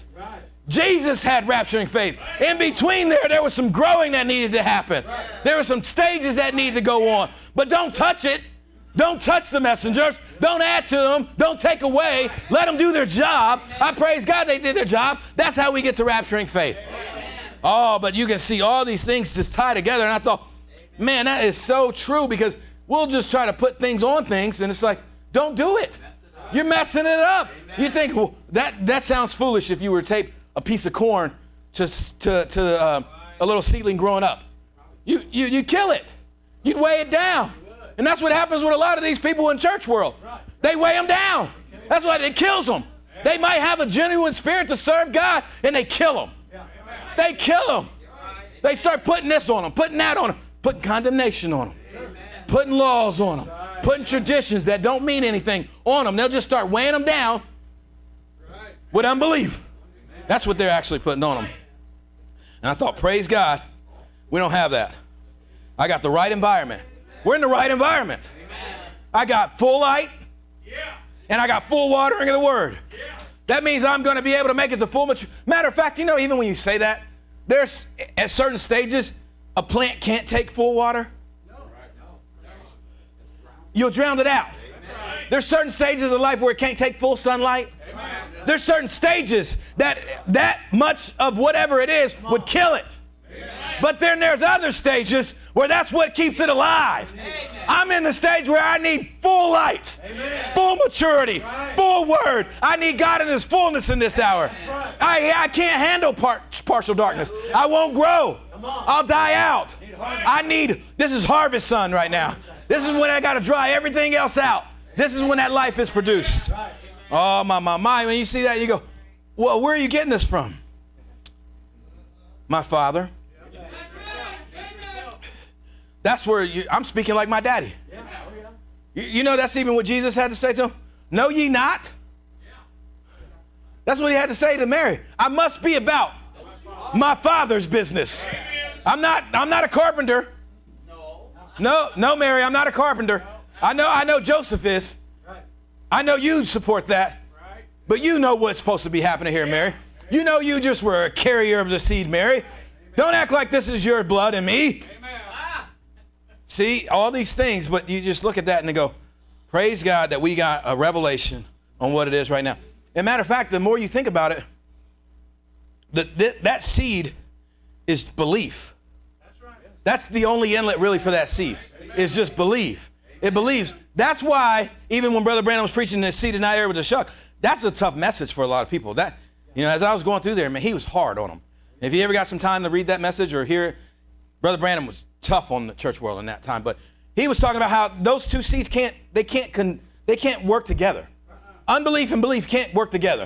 Jesus had rapturing faith. In between there, there was some growing that needed to happen. There were some stages that needed to go on. But don't touch it. Don't touch the messengers. Don't add to them. Don't take away. Let them do their job. I praise God they did their job. That's how we get to rapturing faith. Oh, but you can see all these things just tie together. And I thought, man, that is so true, because we'll just try to put things on things, and it's like, don't do it. You're messing it up. You think, well, that, that sounds foolish if you were to tape a piece of corn to to, to uh, a little seedling growing up. You, you, you'd kill it. You'd weigh it down. And that's what happens with a lot of these people in church world. They weigh them down. That's why it kills them. They might have a genuine spirit to serve God, and they kill them. They kill them. They start putting this on them, putting that on them, putting condemnation on them. Putting laws on them, putting traditions that don't mean anything on them. They'll just start weighing them down with unbelief. That's what they're actually putting on them. And I thought, praise God, we don't have that. I got the right environment. We're in the right environment. I got full light, and I got full watering of the Word. That means I'm going to be able to make it to full maturity. Matter of fact, you know, even when you say that, there's at certain stages, a plant can't take full water. You'll drown it out. Amen. There's certain stages of life where it can't take full sunlight. Amen. There's certain stages that that much of whatever it is would kill it. Amen. But then there's other stages where that's what keeps it alive. Amen. I'm in the stage where I need full light, Amen. Full maturity, right. Full word. I need God in His fullness in this hour. Right. I, I can't handle part, partial darkness. I won't grow. I'll die out. I need, this is harvest sun right now. This is when I got to dry everything else out. This is when that life is produced. Oh, my, my, my. When you see that, you go, well, where are you getting this from? My Father. That's where you, I'm speaking like my daddy. You, you know, that's even what Jesus had to say to him. Know ye not? That's what He had to say to Mary. I must be about my Father's business. I'm not, I'm not a carpenter. No, no, Mary, I'm not a carpenter. I know, I know Joseph is. I know you support that. But you know what's supposed to be happening here, Mary. You know you just were a carrier of the seed, Mary. Don't act like this is your blood and me. See, all these things, but you just look at that and go, praise God that we got a revelation on what it is right now. As a matter of fact, the more you think about it, the, th- that seed is belief. That's the only inlet really for that seed. It's just belief. It believes. That's why even when Brother Branham was preaching this seed is not air with a shuck, that's a tough message for a lot of people. That, you know, as I was going through there, man, he was hard on them. If you ever got some time to read that message or hear it, Brother Branham was tough on the church world in that time. But he was talking about how those two seeds can't, they can't, con, they can't work together. Unbelief and belief can't work together.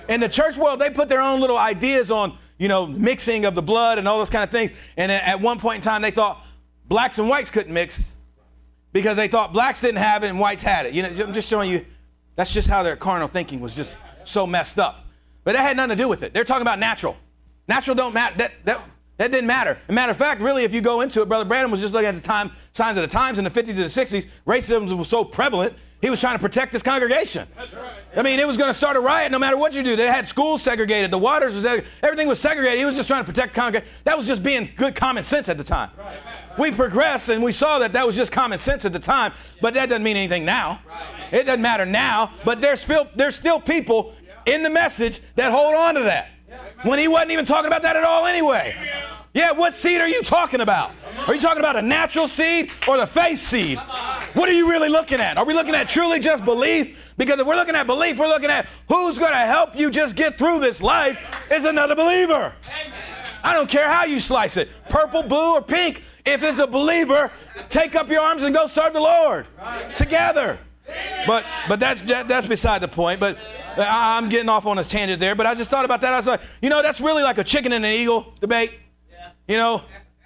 In the church world, they put their own little ideas on, you know, mixing of the blood and all those kind of things. And at one point in time, they thought blacks and whites couldn't mix because they thought blacks didn't have it and whites had it. You know, I'm just showing you, that's just how their carnal thinking was just so messed up. But that had nothing to do with it. They're talking about natural. Natural don't matter. That, that, that didn't matter. As a matter of fact, really, if you go into it, Brother Brandon was just looking at the time, signs of the times in the fifties and the sixties. Racism was so prevalent, he was trying to protect his congregation. That's right. I mean, it was going to start a riot no matter what you do. They had schools segregated. The waters, was segregated. Everything was segregated. He was just trying to protect the congregation. That was just being good common sense at the time. Right. We progressed, and we saw that that was just common sense at the time, but that doesn't mean anything now. Right. It doesn't matter now, but there's still, there's still people in the message that hold on to that when he wasn't even talking about that at all anyway. Yeah, what seed are you talking about? Are you talking about a natural seed or the faith seed? What are you really looking at? Are we looking at truly just belief? Because if we're looking at belief, we're looking at who's going to help you just get through this life is another believer. I don't care how you slice it, purple, blue, or pink. If it's a believer, take up your arms and go serve the Lord together. But but that's that, that's beside the point. But I'm getting off on a tangent there. But I just thought about that. I was like, you know, that's really like a chicken and an eagle debate. You know,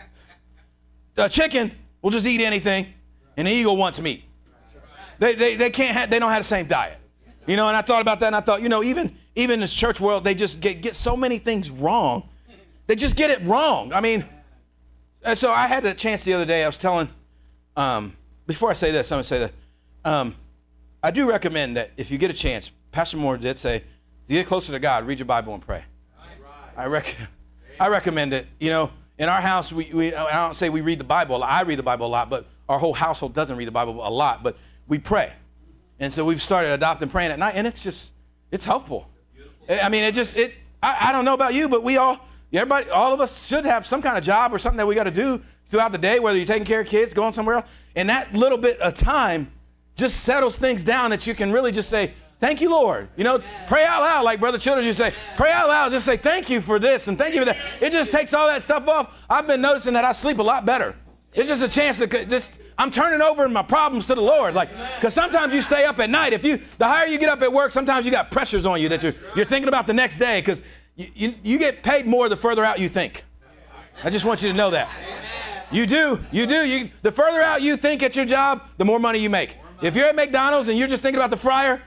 a chicken will just eat anything, and an eagle wants meat. They they they can't have, they don't have the same diet. You know, and I thought about that, and I thought, you know, even even in this church world, they just get get so many things wrong. They just get it wrong. I mean, and so I had a chance the other day. I was telling, um, before I say this, I'm gonna say that. Um, I do recommend that if you get a chance, Pastor Moore did say, to get closer to God, read your Bible and pray. I rec- I recommend it. You know, in our house, we, we I don't say we read the Bible. I read the Bible a lot, but our whole household doesn't read the Bible a lot. But we pray, and so we've started adopting praying at night, and it's just it's helpful. I mean, it just it. I, I don't know about you, but we all, everybody, all of us should have some kind of job or something that we got to do throughout the day, whether you're taking care of kids, going somewhere else, and that little bit of time just settles things down that you can really just say, thank you, Lord. You know, pray out loud, like Brother Childers, you say, pray out loud, just say thank you for this and thank you for that. It just takes all that stuff off. I've been noticing that I sleep a lot better. It's just a chance to just, I'm turning over my problems to the Lord. Like, because sometimes you stay up at night. If you, the higher you get up at work, sometimes you got pressures on you that you're, you're thinking about the next day, because you, you, you get paid more the further out you think. I just want you to know that. You do, you do. You, the further out you think at your job, the more money you make. If you're at McDonald's and you're just thinking about the fryer,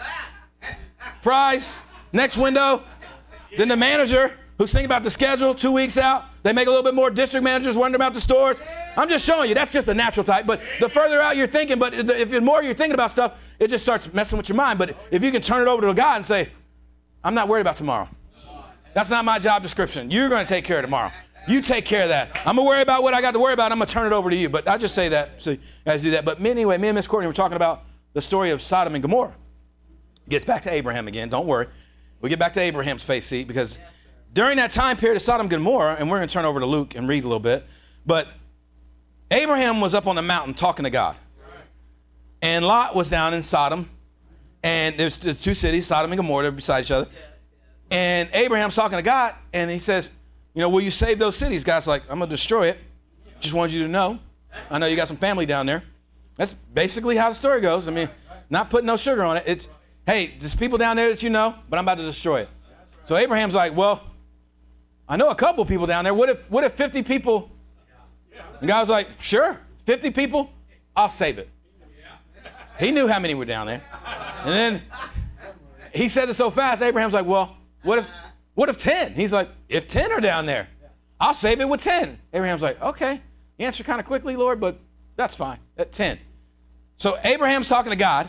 fries, next window, then the manager who's thinking about the schedule two weeks out, they make a little bit more. District managers wondering about the stores. I'm just showing you, that's just a natural type. But the further out you're thinking, but if the more you're thinking about stuff, it just starts messing with your mind. But if you can turn it over to God and say, I'm not worried about tomorrow. That's not my job description. You're going to take care of tomorrow. You take care of that. I'm going to worry about what I got to worry about. I'm going to turn it over to you. But I just say that so you guys do that. But anyway, me and Miss Courtney were talking about the story of Sodom and Gomorrah. It gets back to Abraham again. Don't worry. We get back to Abraham's faith seat, because during that time period of Sodom and Gomorrah, and we're going to turn over to Luke and read a little bit, but Abraham was up on the mountain talking to God. And Lot was down in Sodom. And there's, there's two cities, Sodom and Gomorrah, they're beside each other. And Abraham's talking to God, and he says, you know, will you save those cities? God's like, I'm going to destroy it. Just wanted you to know. I know you got some family down there. That's basically how the story goes. I mean, not putting no sugar on it. It's, hey, there's people down there that you know, but I'm about to destroy it. So Abraham's like, well, I know a couple people down there. What if what if fifty people? And God was like, sure, fifty people, I'll save it. He knew how many were down there. And then he said it so fast, Abraham's like, well, what if what if ten? He's like, if ten are down there, I'll save it with ten. Abraham's like, okay. You answer kind of quickly, Lord, but that's fine. At ten. So Abraham's talking to God.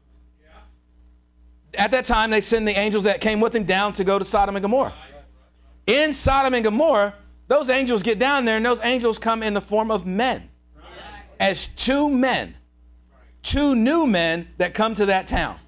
At that time, they send the angels that came with him down to go to Sodom and Gomorrah. In Sodom and Gomorrah, those angels get down there, and those angels come in the form of men. As two men. Two new men that come to that town.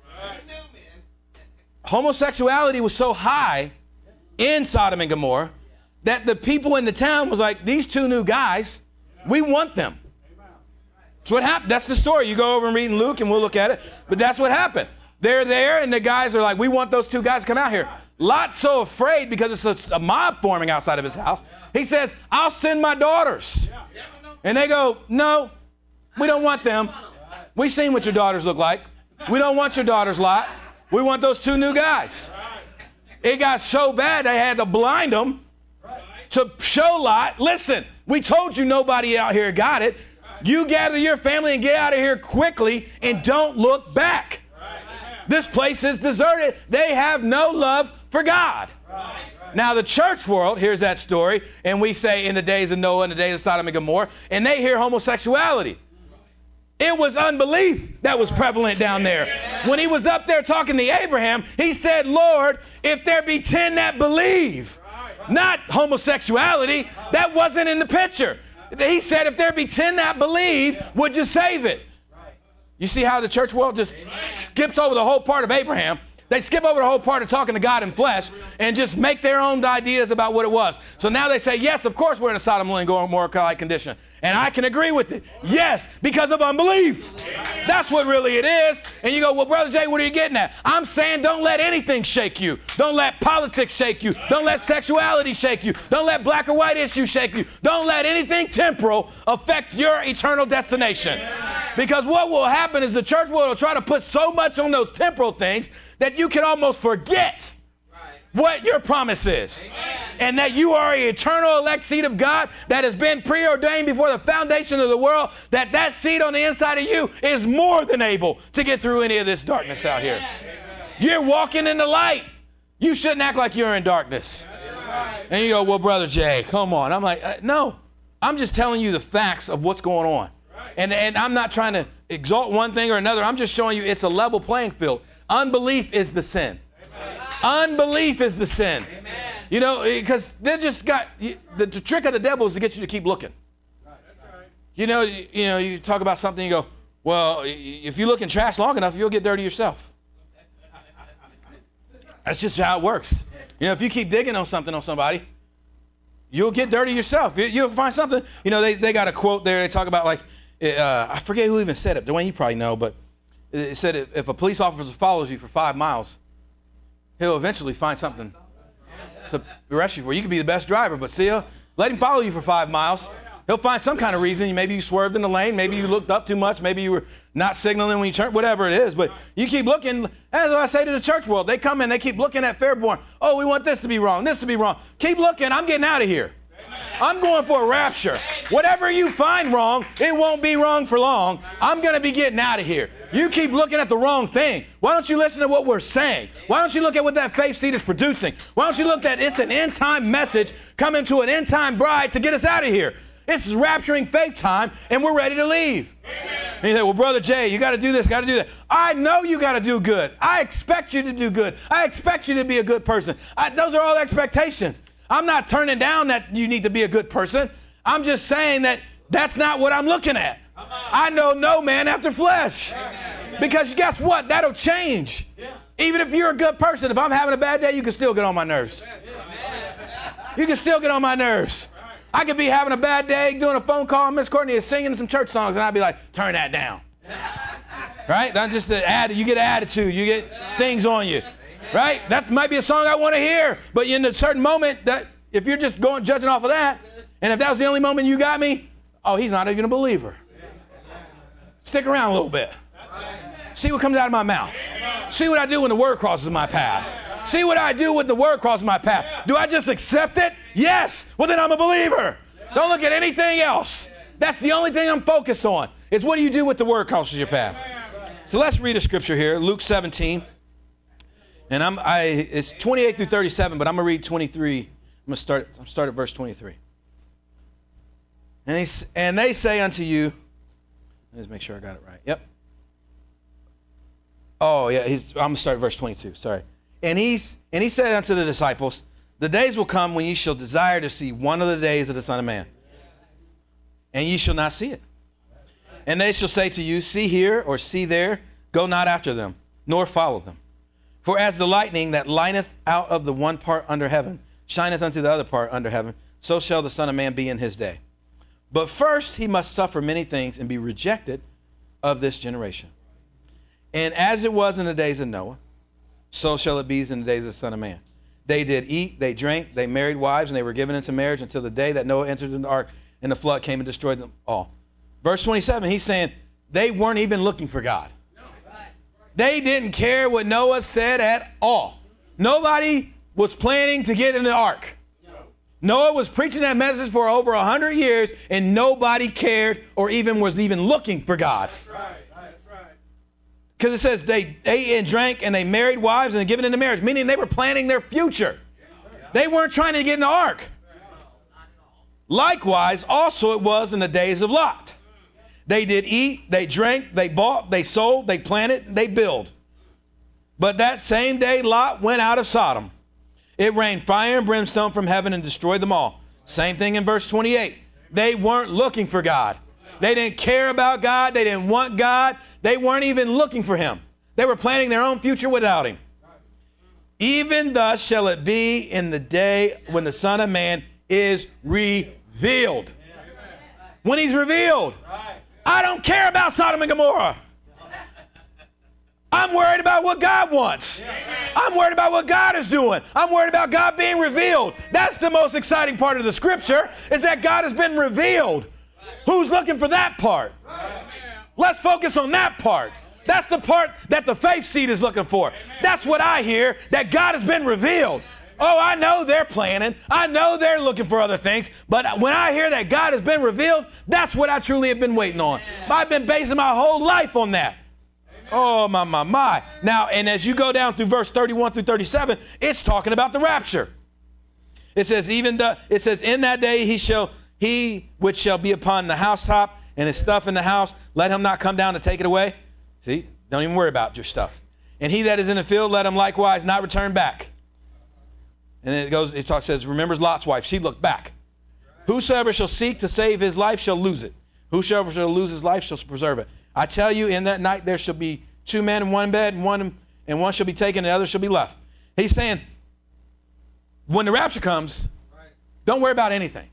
Homosexuality was so high in Sodom and Gomorrah that the people in the town was like, these two new guys, we want them. That's what happened. That's the story. You go over and read in Luke, and we'll look at it. But that's what happened. They're there, and the guys are like, we want those two guys to come out here. Lot's so afraid because it's a, a mob forming outside of his house. He says, I'll send my daughters. And they go, no, we don't want them. We've seen what your daughters look like. We don't want your daughters, Lot. We want those two new guys. It got so bad they had to blind them to show Lot, listen, we told you nobody out here got it. You gather your family and get out of here quickly and don't look back. This place is deserted. They have no love for God. Now the church world hears that story, and we say in the days of Noah and the days of Sodom and Gomorrah, and they hear homosexuality. It was unbelief that was prevalent down there. When he was up there talking to Abraham, he said, Lord, if there be ten that believe, not homosexuality, that wasn't in the picture. He said, if there be ten that believe, would you save it? You see how the church world just skips over the whole part of Abraham. They skip over the whole part of talking to God in flesh and just make their own ideas about what it was. So now they say, yes, of course we're in a Sodom and Gomorrah-like condition. And I can agree with it. Yes, because of unbelief. That's what really it is. And you go, well, Brother Jay, what are you getting at? I'm saying don't let anything shake you. Don't let politics shake you. Don't let sexuality shake you. Don't let black or white issues shake you. Don't let anything temporal affect your eternal destination. Because what will happen is the church world will try to put so much on those temporal things that you can almost forget what your promise is. Amen. And that you are an eternal elect seed of God that has been preordained before the foundation of the world, that that seed on the inside of you is more than able to get through any of this darkness out here. Amen. You're walking in the light. You shouldn't act like you're in darkness. Right. And you go, well, Brother Jay, come on. I'm like, uh, no, I'm just telling you the facts of what's going on. Right. And, and I'm not trying to exalt one thing or another. I'm just showing you it's a level playing field. Unbelief is the sin. Amen. Unbelief is the sin. Amen. You know, because they just got, the, the trick of the devil is to get you to keep looking. Right. You know, you, you know, you talk about something, you go, well, if you look in trash long enough, you'll get dirty yourself. That's just how it works. You know, if you keep digging on something on somebody, you'll get dirty yourself. You, you'll find something. You know, they, they got a quote there. They talk about like, uh, I forget who even said it. Dwayne, you probably know, but it said if a police officer follows you for five miles, he'll eventually find something to arrest you for. You could be the best driver, but see, let him follow you for five miles. He'll find some kind of reason. Maybe you swerved in the lane. Maybe you looked up too much. Maybe you were not signaling when you turned, whatever it is. But you keep looking. As I say to the church world, they come in, they keep looking at Fairborn. Oh, we want this to be wrong, this to be wrong. Keep looking. I'm getting out of here. I'm going for a rapture. Whatever you find wrong, it won't be wrong for long. I'm going to be getting out of here. You keep looking at the wrong thing. Why don't you listen to what we're saying? Why don't you look at what that faith seed is producing? Why don't you look at it's an end time message coming to an end time bride to get us out of here? This is rapturing faith time, and we're ready to leave. And you say, well, Brother Jay, you got to do this, got to do that. I know you got to do good. I expect you to do good. I expect you to be a good person. I, those are all expectations. I'm not turning down that you need to be a good person. I'm just saying that that's not what I'm looking at. I know no man after flesh. Because guess what? That'll change. Even if you're a good person, if I'm having a bad day, you can still get on my nerves. You can still get on my nerves. I could be having a bad day, doing a phone call, and Miss Courtney is singing some church songs, and I'd be like, turn that down. Right? That's just an add, you get attitude, you get things on you. Right? That might be a song I want to hear, but in a certain moment, that if you're just going judging off of that, and if that was the only moment you got me, oh, he's not even a believer. Stick around a little bit. See what comes out of my mouth. See what I do when the word crosses my path. See what I do when the word crosses my path. Do I just accept it? Yes. Well, then I'm a believer. Don't look at anything else. That's the only thing I'm focused on, is what do you do with the word crosses your path. So let's read a scripture here, Luke seventeen. And I'm, I, it's twenty-eight through thirty-seven, but I'm going to read twenty-three. I'm going to start, I'm start at verse twenty-three. And, he, and they say unto you, let's make sure I got it right. Yep. Oh, yeah, he's, I'm going to start at verse twenty-two, sorry. And, he's, and he said unto the disciples, the days will come when ye shall desire to see one of the days of the Son of Man, and ye shall not see it. And they shall say to you, see here or see there, go not after them, nor follow them. For as the lightning that lineth out of the one part under heaven shineth unto the other part under heaven, so shall the Son of Man be in his day. But first he must suffer many things and be rejected of this generation. And as it was in the days of Noah, so shall it be in the days of the Son of Man. They did eat, they drank, they married wives, and they were given into marriage until the day that Noah entered in the ark and the flood came and destroyed them all. Verse twenty-seven, he's saying they weren't even looking for God. They didn't care what Noah said at all. Nobody was planning to get in the ark. Noah was preaching that message for over a hundred years, and nobody cared or even was even looking for God. Because it says they ate and drank and they married wives and they given into marriage, meaning they were planning their future. They weren't trying to get in the ark. Likewise, also it was in the days of Lot. They did eat, they drank, they bought, they sold, they planted, they built. But that same day Lot went out of Sodom. It rained fire and brimstone from heaven and destroyed them all. Same thing in verse twenty-eight. They weren't looking for God. They didn't care about God. They didn't want God. They weren't even looking for him. They were planning their own future without him. Even thus shall it be in the day when the Son of Man is revealed. When he's revealed. I don't care about Sodom and Gomorrah. I'm worried about what God wants. I'm worried about what God is doing. I'm worried about God being revealed. That's the most exciting part of the scripture, is that God has been revealed. Who's looking for that part? Let's focus on that part. That's the part that the faith seed is looking for. That's what I hear, that God has been revealed. Oh, I know they're planning. I know they're looking for other things. But when I hear that God has been revealed, that's what I truly have been waiting on. I've been basing my whole life on that. Oh, my, my, my. Now, and as you go down through verse thirty-one through thirty-seven, it's talking about the rapture. It says, even the, it says, in that day he shall, he which shall be upon the housetop and his stuff in the house, let him not come down to take it away. See, don't even worry about your stuff. And he that is in the field, let him likewise not return back. And then it goes, it talks, says, remembers Lot's wife. She looked back. Whosoever shall seek to save his life shall lose it. Whosoever shall lose his life shall preserve it. I tell you, in that night there shall be two men in one bed, and one and one shall be taken, and the other shall be left. He's saying, when the rapture comes, don't worry about anything.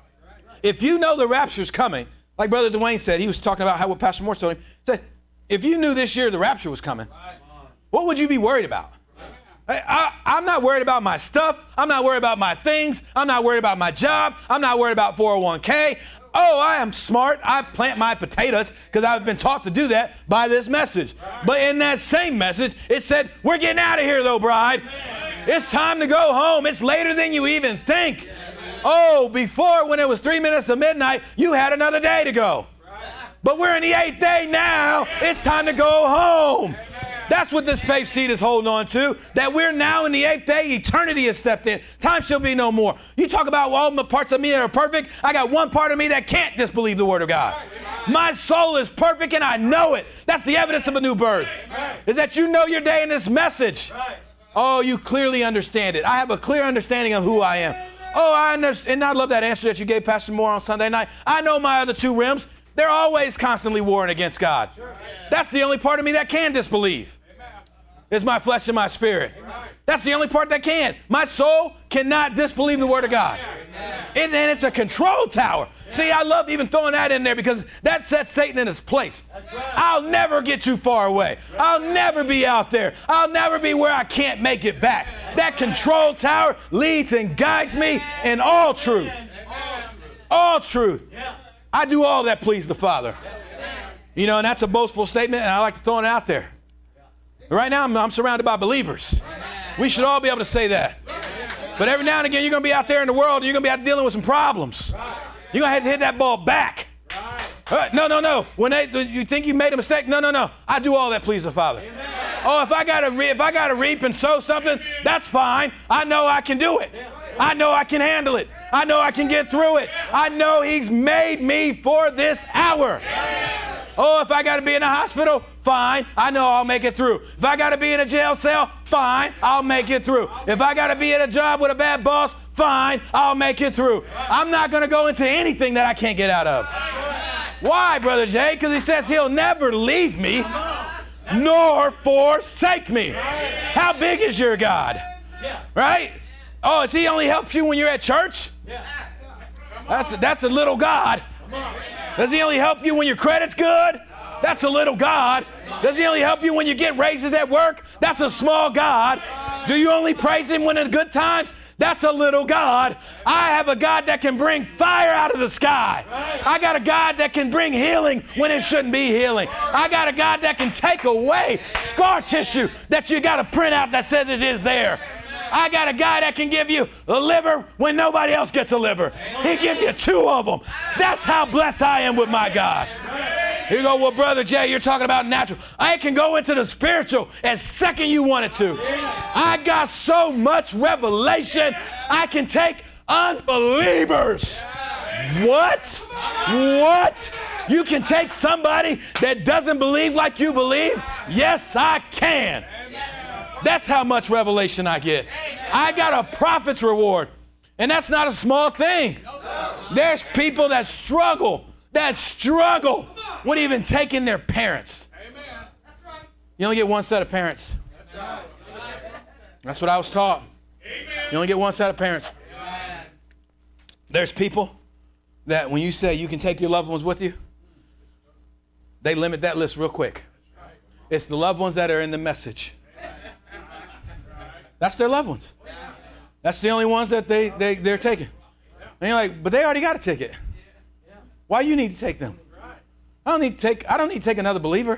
If you know the rapture's coming, like Brother Dwayne said, he was talking about how what Pastor Moore told him. Said, if you knew this year the rapture was coming, what would you be worried about? I, I, I'm not worried about my stuff. I'm not worried about my things. I'm not worried about my job. I'm not worried about four oh one k. Oh, I am smart. I plant my potatoes because I've been taught to do that by this message. But in that same message, it said, we're getting out of here though, bride. It's time to go home. It's later than you even think. Oh, before when it was three minutes to midnight, you had another day to go. But we're in the eighth day now. It's time to go home. That's what this faith seed is holding on to, that we're now in the eighth day. Eternity has stepped in. Time shall be no more. You talk about all the parts of me that are perfect. I got one part of me that can't disbelieve the word of God. My soul is perfect and I know it. That's the evidence of a new birth, is that you know your day in this message. Oh, you clearly understand it. I have a clear understanding of who I am. Oh, I understand. And I love that answer that you gave Pastor Moore on Sunday night. I know my other two rims. They're always constantly warring against God. That's the only part of me that can disbelieve. It's my flesh and my spirit. That's the only part that can. My soul cannot disbelieve the word of God. And then it's a control tower. See, I love even throwing that in there because that sets Satan in his place. I'll never get too far away. I'll never be out there. I'll never be where I can't make it back. That control tower leads and guides me in all truth. All truth. I do all that please the Father. You know, and that's a boastful statement, and I like to throw it out there. Right now, I'm, I'm surrounded by believers. We should all be able to say that. But every now and again, you're going to be out there in the world, and you're going to be out dealing with some problems. You're going to have to hit that ball back. Uh, no, no, no. When they, you think you made a mistake, no, no, no. I do all that please the Father. Oh, if I got to re- if I got to reap and sow something, that's fine. I know I can do it. I know I can handle it. I know I can get through it. I know He's made me for this hour. Oh, if I got to be in a hospital, fine. I know I'll make it through. If I got to be in a jail cell, fine. I'll make it through. If I got to be at a job with a bad boss, fine. I'll make it through. I'm not going to go into anything that I can't get out of. Why, Brother Jay? Because He says He'll never leave me nor forsake me. How big is your God? Right? Oh, does He only helps you when you're at church? That's a, that's a little God. Does He only help you when your credit's good? That's a little God. Does He only help you when you get raises at work? That's a small God. Do you only praise Him when in good times? That's a little God. I have a God that can bring fire out of the sky. I got a God that can bring healing when it shouldn't be healing. I got a God that can take away scar tissue that you got to print out that says it is there. I got a guy that can give you a liver when nobody else gets a liver. He gives you two of them. That's how blessed I am with my God. You go, well, Brother Jay, you're talking about natural. I can go into the spiritual as second you wanted to. I got so much revelation, I can take unbelievers. What? What? You can take somebody that doesn't believe like you believe? Yes, I can. That's how much revelation I get. I got a prophet's reward, and that's not a small thing. There's people that struggle, that struggle with even taking their parents. You only get one set of parents. That's what I was taught. You only get one set of parents. There's people that when you say you can take your loved ones with you, they limit that list real quick. It's the loved ones that are in the message. That's their loved ones. That's the only ones that they, they, they're taking. And you're like, but they already got a ticket. Why you need to take them? I don't need to take, I don't need to take another believer.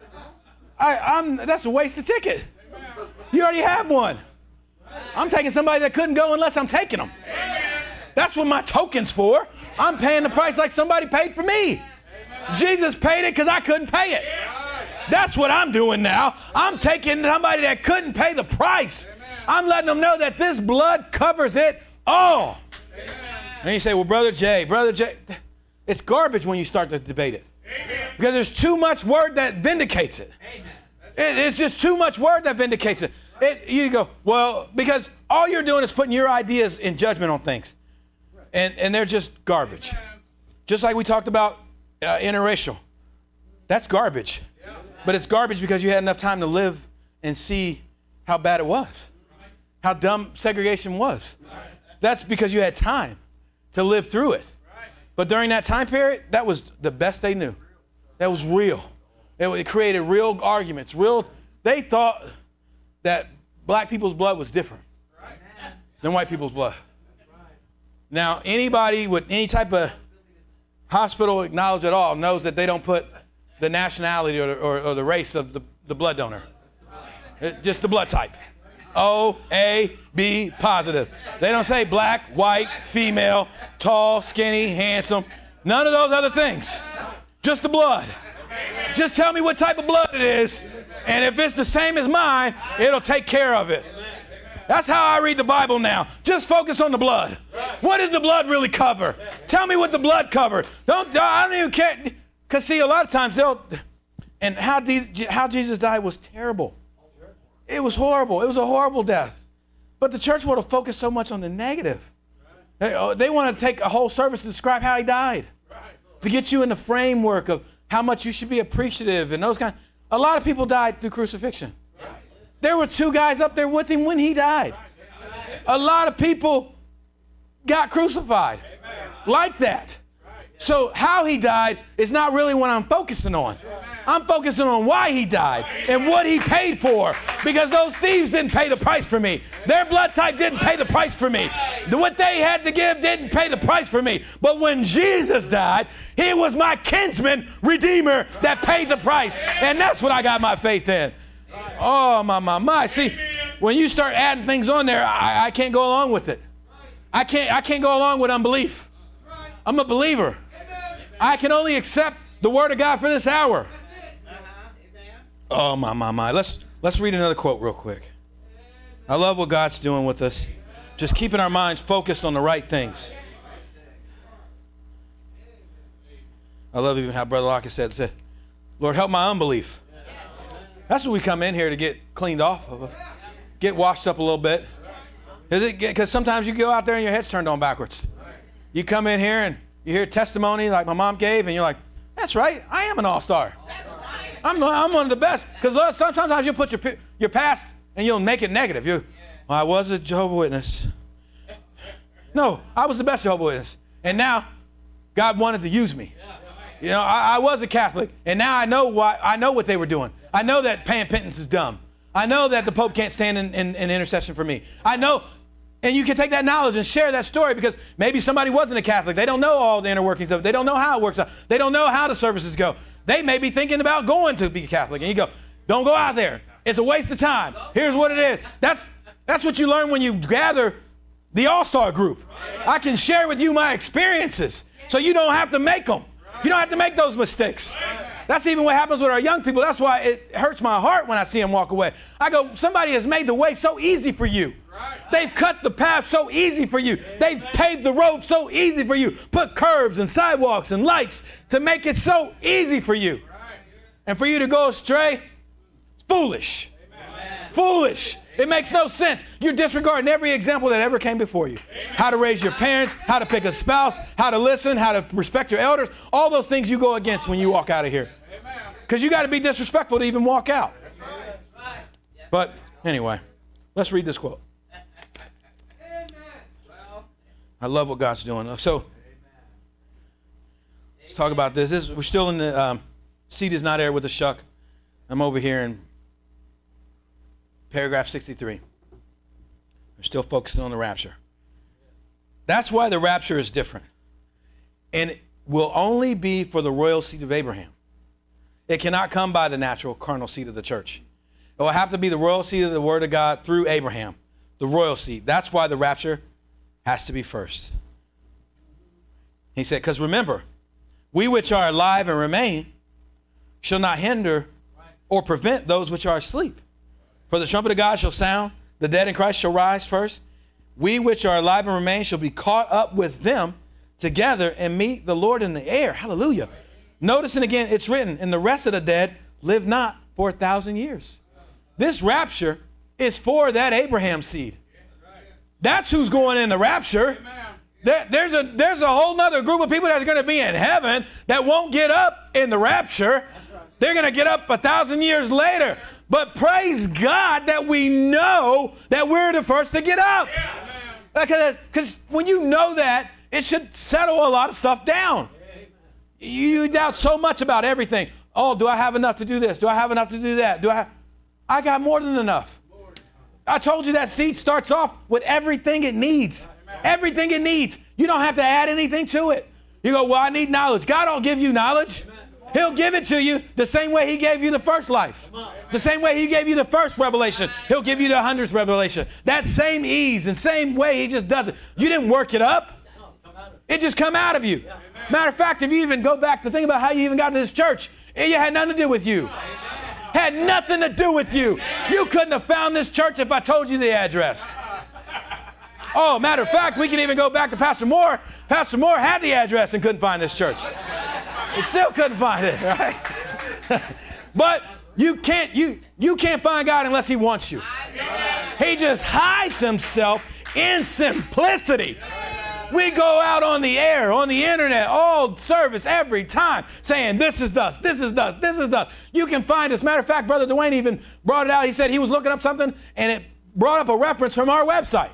I, I'm, that's a waste of ticket. You already have one. I'm taking somebody that couldn't go unless I'm taking them. That's what my token's for. I'm paying the price like somebody paid for me. Jesus paid it because I couldn't pay it. That's what I'm doing now. I'm taking somebody that couldn't pay the price. I'm letting them know that this blood covers it all. And you say, well, Brother Jay, Brother Jay, it's garbage when you start to debate it. Because there's too much word that vindicates it. it it's just too much word that vindicates it. it. You go, well, because all you're doing is putting your ideas in judgment on things. And, and they're just garbage. Just like we talked about uh, interracial. That's garbage. But it's garbage because you had enough time to live and see how bad it was. How dumb segregation was. That's because you had time to live through it. But during that time period, that was the best they knew. That was real. It, it created real arguments. Real. They thought that black people's blood was different than white people's blood. Now, anybody with any type of hospital knowledge at all knows that they don't put the nationality or, or, or the race of the, the blood donor. It, just the blood type. O, A, B, positive. They don't say black, white, female, tall, skinny, handsome. None of those other things. Just the blood. Just tell me what type of blood it is, and if it's the same as mine, it'll take care of it. That's how I read the Bible now. Just focus on the blood. What does the blood really cover? Tell me what the blood covered. Don't, I don't even care. Because, see, a lot of times they'll, and how, De- how Jesus died was terrible. It was horrible. It was a horrible death. But the church want to focus so much on the negative. They, they want to take a whole service to describe how he died. To get you in the framework of how much you should be appreciative and those kind. A lot of people died through crucifixion. There were two guys up there with him when he died. A lot of people got crucified like that. So how he died is not really what I'm focusing on. I'm focusing on why he died and what he paid for. Because those thieves didn't pay the price for me. Their blood type didn't pay the price for me. What they had to give didn't pay the price for me. But when Jesus died, he was my kinsman redeemer that paid the price. And that's what I got my faith in. Oh, my, my, my. See, when you start adding things on there, I, I can't go along with it. I can't, I can't go along with unbelief. I'm a believer. I can only accept the word of God for this hour. Oh, my, my, my. Let's, let's read another quote real quick. I love what God's doing with us. Just keeping our minds focused on the right things. I love even how Brother Locke said, said, Lord, help my unbelief. That's what we come in here to get cleaned off of. Get washed up a little bit. Because sometimes you go out there and your head's turned on backwards. You come in here and you hear testimony like my mom gave, and you're like, that's right, I am an all-star. I'm, I'm one of the best. Because sometimes you'll put your, your past and you'll make it negative. You, well, I was a Jehovah's Witness. No, I was the best Jehovah's Witness. And now God wanted to use me. You know, I, I was a Catholic, and now I know why. I know what they were doing. I know that paying penance is dumb. I know that the Pope can't stand in, in, in intercession for me. I know, and you can take that knowledge and share that story because maybe somebody wasn't a Catholic. They don't know all the inner workings of it. They don't know how it works out. They don't know how the services go. They may be thinking about going to be Catholic, and you go, don't go out there. It's a waste of time. Here's what it is. That's That's what you learn when you gather the all-star group. I can share with you my experiences so you don't have to make them. You don't have to make those mistakes. That's even what happens with our young people. That's why it hurts my heart when I see them walk away. I go, somebody has made the way so easy for you. They've cut the path so easy for you. They've paved the road so easy for you. Put curbs and sidewalks and lights to make it so easy for you. And for you to go astray, it's foolish. Foolish. It makes no sense. You're disregarding every example that ever came before you. How to raise your parents, how to pick a spouse, how to listen, how to respect your elders. All those things you go against when you walk out of here. Because you got to be disrespectful to even walk out. But anyway, let's read this quote. I love what God's doing. So let's talk about this. this we're still in the um, seed is not air with a shuck. I'm over here in paragraph sixty-three. We're still focusing on the rapture. That's why the rapture is different. And it will only be for the royal seed of Abraham. It cannot come by the natural carnal seed of the church. It will have to be the royal seed of the word of God through Abraham. The royal seed. That's why the rapture has to be first. He said, because remember, we which are alive and remain shall not hinder or prevent those which are asleep. For the trumpet of God shall sound, the dead in Christ shall rise first. We which are alive and remain shall be caught up with them together and meet the Lord in the air. Hallelujah. Notice, and again, it's written, and the rest of the dead live not for a thousand years. This rapture is for that Abraham seed. That's who's going in the rapture. There, there's a there's a whole other group of people that are going to be in heaven that won't get up in the rapture. They're going to get up a thousand years later. But praise God that we know that we're the first to get up. Because when you know that, it should settle a lot of stuff down. You doubt so much about everything. Oh, do I have enough to do this? Do I have enough to do that? Do I have... I got more than enough. I told you that seed starts off with everything it needs. Everything it needs. You don't have to add anything to it. You go, well, I need knowledge. God don't give you knowledge. He'll give it to you the same way he gave you the first life. The same way he gave you the first revelation. He'll give you the hundredth revelation. That same ease and same way he just does it. You didn't work it up. It just come out of you. Matter of fact, if you even go back to think about how you even got to this church, it had nothing to do with you. Had nothing to do with you. You couldn't have found this church if I told you the address. Oh, matter of fact, we can even go back to Pastor Moore. Pastor Moore had the address and couldn't find this church. He still couldn't find it, right? But you can't you you can't find God unless he wants you. He just hides himself in simplicity. We go out on the air, on the internet, all service, every time, saying, this is us, this is us, this is us. You can find us. Matter of fact, Brother Dwayne even brought it out. He said he was looking up something, and it brought up a reference from our website.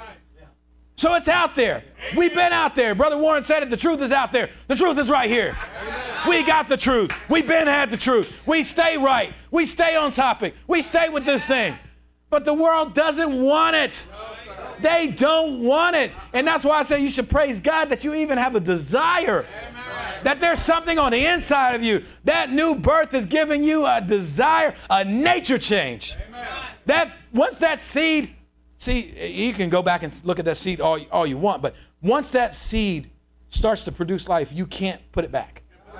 So it's out there. We've been out there. Brother Warren said it. The truth is out there. The truth is right here. We got the truth. We've been had the truth. We stay right. We stay on topic. We stay with this thing. But the world doesn't want it. They don't want it. And that's why I say you should praise God that you even have a desire. That there's something on the inside of you. That new birth is giving you a desire, a nature change. That once that seed... See, you can go back and look at that seed all, all you want, but once that seed starts to produce life, you can't put it back.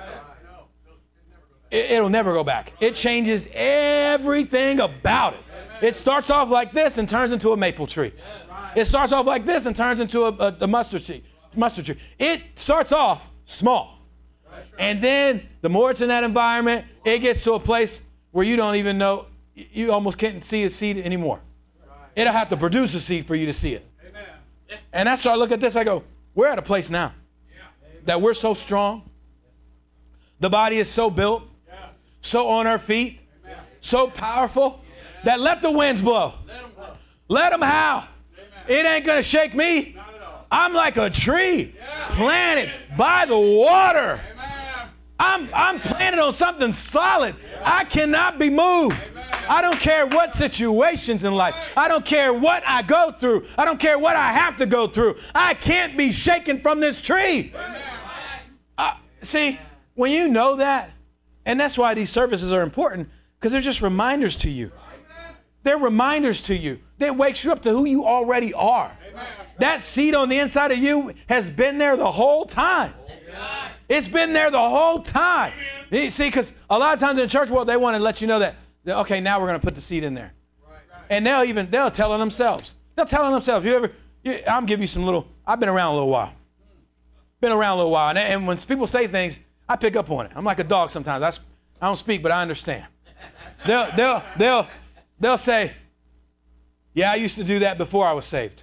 It, it'll never go back. It changes everything about it. It starts off like this and turns into a maple tree. It starts off like this and turns into a, a, a mustard tree. Mustard tree. It starts off small. And then the more it's in that environment, it gets to a place where you don't even know, you almost can't see a seed anymore. It'll have to produce a seed for you to see it. Amen. And I start looking at this, I go, we're at a place now yeah. that we're so strong. The body is so built, yeah. so on our feet, Amen. so powerful, yeah. that let the winds blow. Let them, blow. Let them howl. Amen. It ain't going to shake me. I'm like a tree yeah. planted by the water. Amen. I'm, I'm planted on something solid. Yeah. I cannot be moved. Amen. I don't care what situations in life. I don't care what I go through. I don't care what I have to go through. I can't be shaken from this tree. Uh, see, when you know that, and that's why these services are important, because they're just reminders to you. They're reminders to you That wakes you up to who you already are. Amen. That seed on the inside of you has been there the whole time. It's been there the whole time. You see, because a lot of times in the church world, they want to let you know that, that okay, now we're going to put the seed in there. And they'll even, they'll tell on themselves. They'll tell on themselves. You ever, you, I'm giving you some little, I've been around a little while. Been around a little while. And, and when people say things, I pick up on it. I'm like a dog sometimes. I, I don't speak, but I understand. They'll, they'll, they'll, they'll say, yeah, I used to do that before I was saved.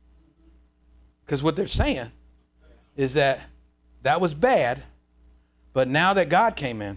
Because what they're saying is that that was bad, but now that God came in,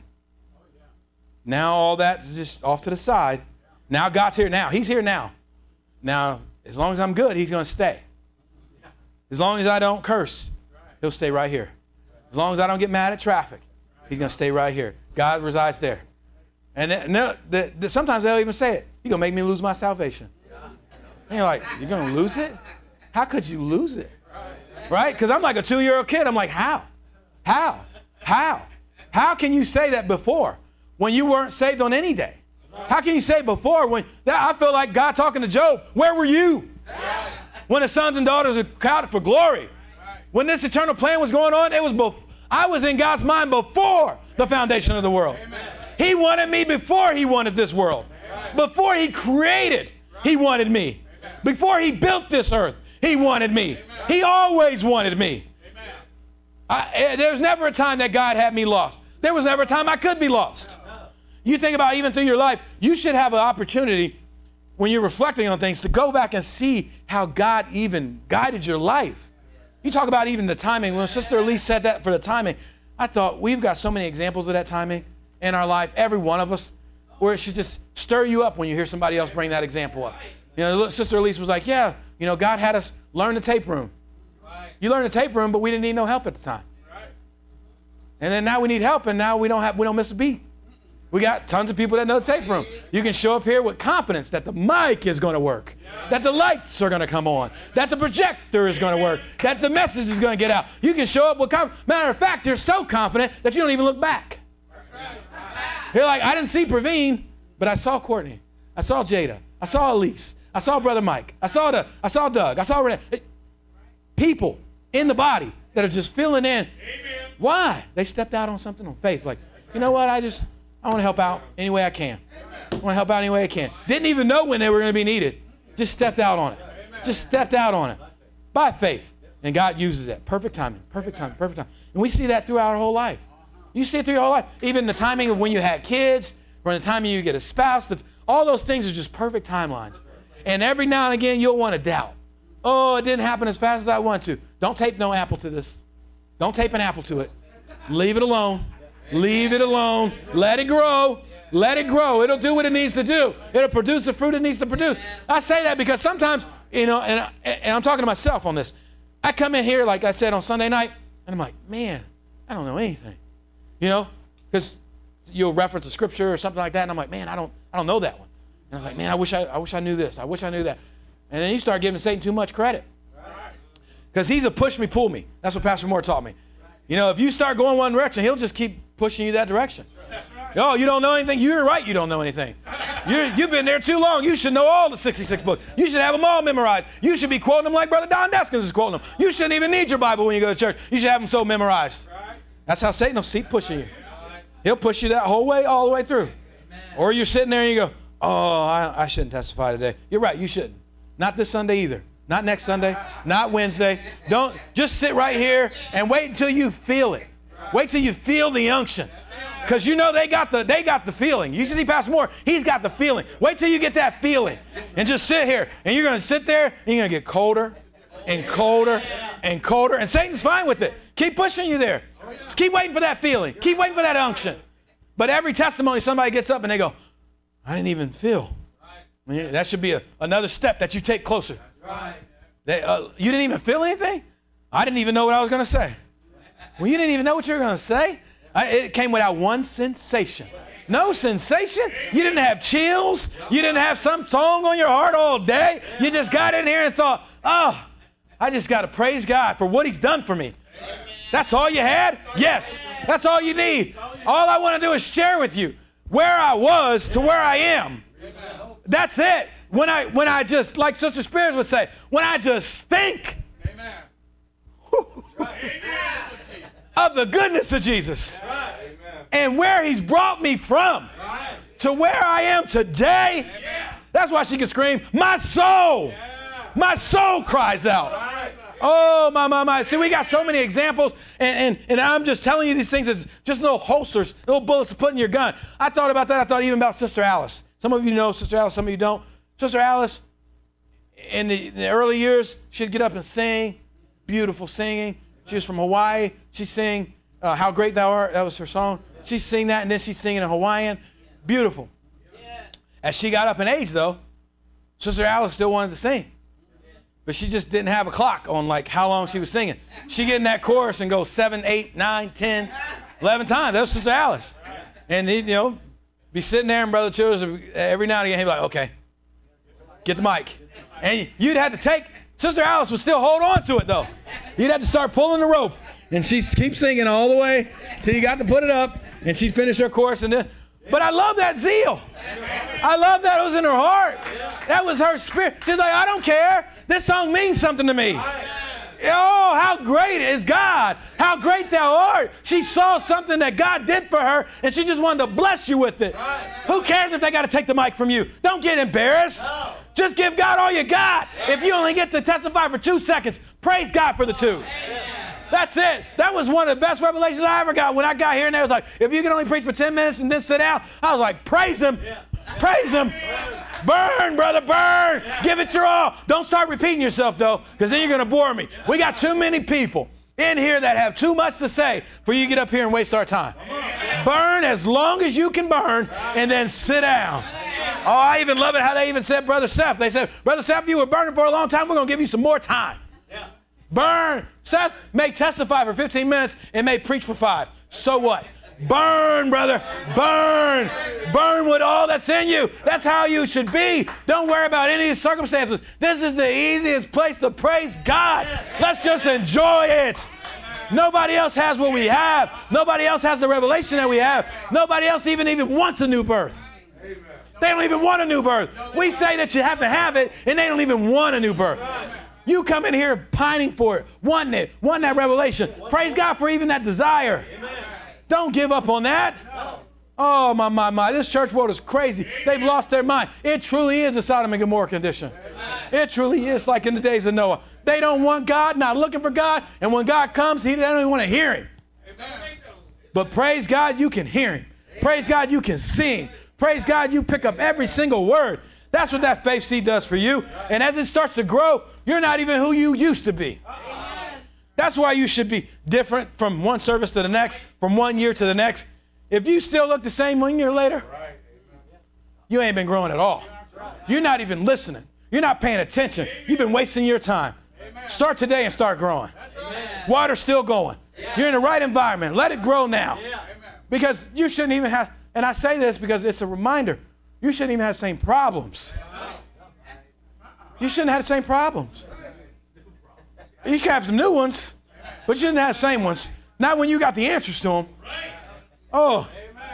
now all that's just off to the side. Now God's here now. He's here now. Now, as long as I'm good, he's going to stay. As long as I don't curse, he'll stay right here. As long as I don't get mad at traffic, he's going to stay right here. God resides there. And they'll, they, they, sometimes they'll even say it. You're going to make me lose my salvation. And you're like, you're going to lose it? How could you lose it? Right? Because I'm like a two-year-old kid. I'm like, how? How? How? How can you say that before when you weren't saved on any day? How can you say before when that, I feel like God talking to Job, where were you? When the sons and daughters are counted for glory. When this eternal plan was going on, it was before, I was in God's mind before the foundation of the world. He wanted me before he wanted this world. Before he created, he wanted me. Before he built this earth, he wanted me. He always wanted me. I, there was never a time that God had me lost. There was never a time I could be lost. You think about even through your life, you should have an opportunity when you're reflecting on things to go back and see how God even guided your life. You talk about even the timing. When Sister Elise said that for the timing, I thought we've got so many examples of that timing in our life, every one of us, where it should just stir you up when you hear somebody else bring that example up. You know, Sister Elise was like, yeah, you know, God had us learn the tape room. Right. You learned the tape room, but we didn't need no help at the time. Right. And then now we need help, and now we don't have we don't miss a beat. We got tons of people that know the tape room. You can show up here with confidence that the mic is going to work, yeah. that the lights are going to come on, that the projector is going to work, that the message is going to get out. You can show up with confidence. Matter of fact, you're so confident that you don't even look back. Right. You're like, I didn't see Praveen, but I saw Courtney. I saw Jada. I saw Elise. I saw Brother Mike. I saw the. I saw Doug. I saw Renee. People in the body that are just filling in. Amen. Why? They stepped out on something on faith. Like, you know what? I just, I want to help out any way I can. I want to help out any way I can. Didn't even know when they were going to be needed. Just stepped out on it. Just stepped out on it. By faith. And God uses that. Perfect timing. Perfect timing. Perfect timing. And we see that throughout our whole life. You see it through your whole life. Even the timing of when you had kids, or the timing you get a spouse. All those things are just perfect timelines. And every now and again, you'll want to doubt. Oh, it didn't happen as fast as I wanted to. Don't tape no apple to this. Don't tape an apple to it. Leave it alone. Leave it alone. Let it grow. Let it grow. It'll do what it needs to do. It'll produce the fruit it needs to produce. I say that because sometimes, you know, and, and I'm talking to myself on this. I come in here, like I said, on Sunday night, and I'm like, man, I don't know anything. You know, because you'll reference a scripture or something like that, and I'm like, man, I don't, I don't know that one. And I was like, man, I wish I, I wish I knew this. I wish I knew that. And then you start giving Satan too much credit. Because he's a push me, pull me. That's what Pastor Moore taught me. You know, if you start going one direction, he'll just keep pushing you that direction. Oh, you don't know anything? You're right, you don't know anything. You're, you've been there too long. You should know all the sixty-six books. You should have them all memorized. You should be quoting them like Brother Don Deskins is quoting them. You shouldn't even need your Bible when you go to church. You should have them so memorized. That's how Satan will keep pushing you. He'll push you that whole way, all the way through. Or you're sitting there and you go, oh, I, I shouldn't testify today. You're right, you shouldn't. Not this Sunday either. Not next Sunday. Not Wednesday. Don't just sit right here and wait until you feel it. Wait till you feel the unction. Because you know they got the they got the feeling. You see Pastor Moore, he's got the feeling. Wait till you get that feeling. And just sit here. And you're going to sit there and you're going to get colder and colder and colder. And Satan's fine with it. Keep pushing you there. Keep waiting for that feeling. Keep waiting for that unction. But every testimony, somebody gets up and they go, I didn't even feel. I mean, that should be a, another step that you take closer. They, uh, you didn't even feel anything? I didn't even know what I was going to say. Well, you didn't even know what you were going to say? I, it came without one sensation. No sensation. You didn't have chills. You didn't have some song on your heart all day. You just got in here and thought, oh, I just got to praise God for what he's done for me. That's all you had? Yes. That's all you need. All I want to do is share with you where I was to where I am. That's it. When I, when I just, like Sister Spears would say, when I just think Amen. of the goodness of Jesus and where he's brought me from to where I am today, that's why she can scream, my soul, my soul cries out. Oh, my, my, my. See, we got so many examples, and, and, and I'm just telling you these things as just little holsters, little bullets to put in your gun. I thought about that. I thought even about Sister Alice. Some of you know Sister Alice, some of you don't. Sister Alice, in the, in the early years, she'd get up and sing, beautiful singing. She was from Hawaii. She'd sing uh, How Great Thou Art. That was her song. She'd sing that, and then she'd sing in Hawaiian. Beautiful. As she got up in age, though, Sister Alice still wanted to sing. But she just didn't have a clock on like how long she was singing. She'd get in that chorus and go seven, eight, nine, ten, eleven times. That was Sister Alice. And he'd, you know, be sitting there, and Brother Childers, every now and again, he'd be like, okay, get the mic. And you'd have to take, Sister Alice would still hold on to it, though. You'd have to start pulling the rope. And she'd keep singing all the way till you got to put it up, and she'd finish her chorus. And then, but I love that zeal. I love that it was in her heart. That was her spirit. She's like, I don't care. This song means something to me. Oh, how great is God. How great thou art. She saw something that God did for her, and she just wanted to bless you with it. Who cares if they got to take the mic from you? Don't get embarrassed. Just give God all you got. If you only get to testify for two seconds, praise God for the two. That's it. That was one of the best revelations I ever got. When I got here and they was like, if you can only preach for ten minutes and then sit down, I was like, praise him. Praise him. Burn, brother, burn. Give it your all. Don't start repeating yourself, though, because then you're going to bore me. We got too many people in here that have too much to say for you to get up here and waste our time. Burn as long as you can burn and then sit down. Oh, I even love it how they even said Brother Seth. They said, Brother Seth, you were burning for a long time. We're going to give you some more time. Burn. Seth may testify for fifteen minutes and may preach for five. So what? Burn, brother. Burn. Burn with all that's in you. That's how you should be. Don't worry about any of the circumstances. This is the easiest place to praise God. Let's just enjoy it. Nobody else has what we have. Nobody else has the revelation that we have. Nobody else even, even wants a new birth. They don't even want a new birth. We say that you have to have it, and they don't even want a new birth. You come in here pining for it, wanting it, wanting that revelation. Praise God for even that desire. Don't give up on that. Oh, my, my, my. This church world is crazy. They've lost their mind. It truly is a Sodom and Gomorrah condition. It truly is like in the days of Noah. They don't want God, not looking for God. And when God comes, he, they don't even want to hear him. But praise God, you can hear him. Praise God, you can sing. Praise God, you pick up every single word. That's what that faith seed does for you. And as it starts to grow, you're not even who you used to be. That's why you should be different from one service to the next, from one year to the next. If you still look the same one year later, you ain't been growing at all. You're not even listening. You're not paying attention. You've been wasting your time. Start today and start growing. Water's still going. You're in the right environment. Let it grow now. Because you shouldn't even have, and I say this because it's a reminder, you shouldn't even have the same problems. You shouldn't have the same problems. You can have some new ones, but you shouldn't have the same ones. Not when you got the answers to them. Oh.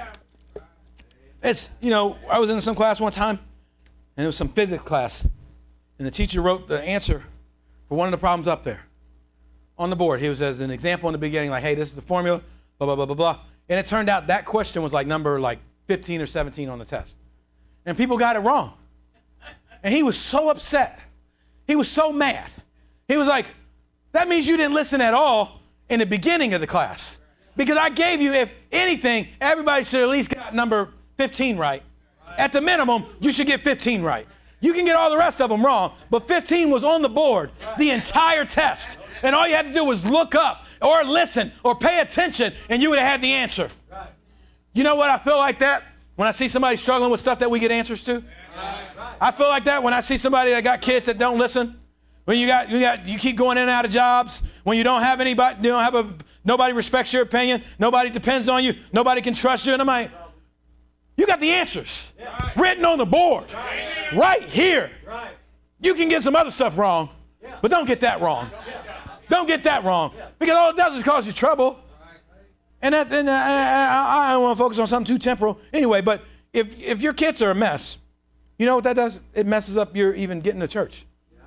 It's, you know, I was in some class one time, and it was some physics class, and the teacher wrote the answer for one of the problems up there on the board. He was as an example in the beginning, like, hey, this is the formula, blah, blah, blah, blah, blah. And it turned out that question was like number like fifteen or seventeen on the test. And people got it wrong. And he was so upset. He was so mad. He was like, that means you didn't listen at all in the beginning of the class. Because I gave you, if anything, everybody should at least get number fifteen right. At the minimum, you should get fifteen right. You can get all the rest of them wrong, but fifteen was on the board the entire test. And all you had to do was look up or listen or pay attention, and you would have had the answer. You know what I feel like that? When I see somebody struggling with stuff that we get answers to? I feel like that when I see somebody that got kids that don't listen. When you got, you got, you keep going in and out of jobs. When you don't have anybody, you don't have a, nobody respects your opinion. Nobody depends on you. Nobody can trust you. And I'm like, you got the answers written on the board right here. You can get some other stuff wrong, but don't get that wrong. Don't get that wrong, because all it does is cause you trouble. And, that, and uh, I, I don't want to focus on something too temporal anyway. But if if your kids are a mess, You know what that does? It messes up your even getting to church.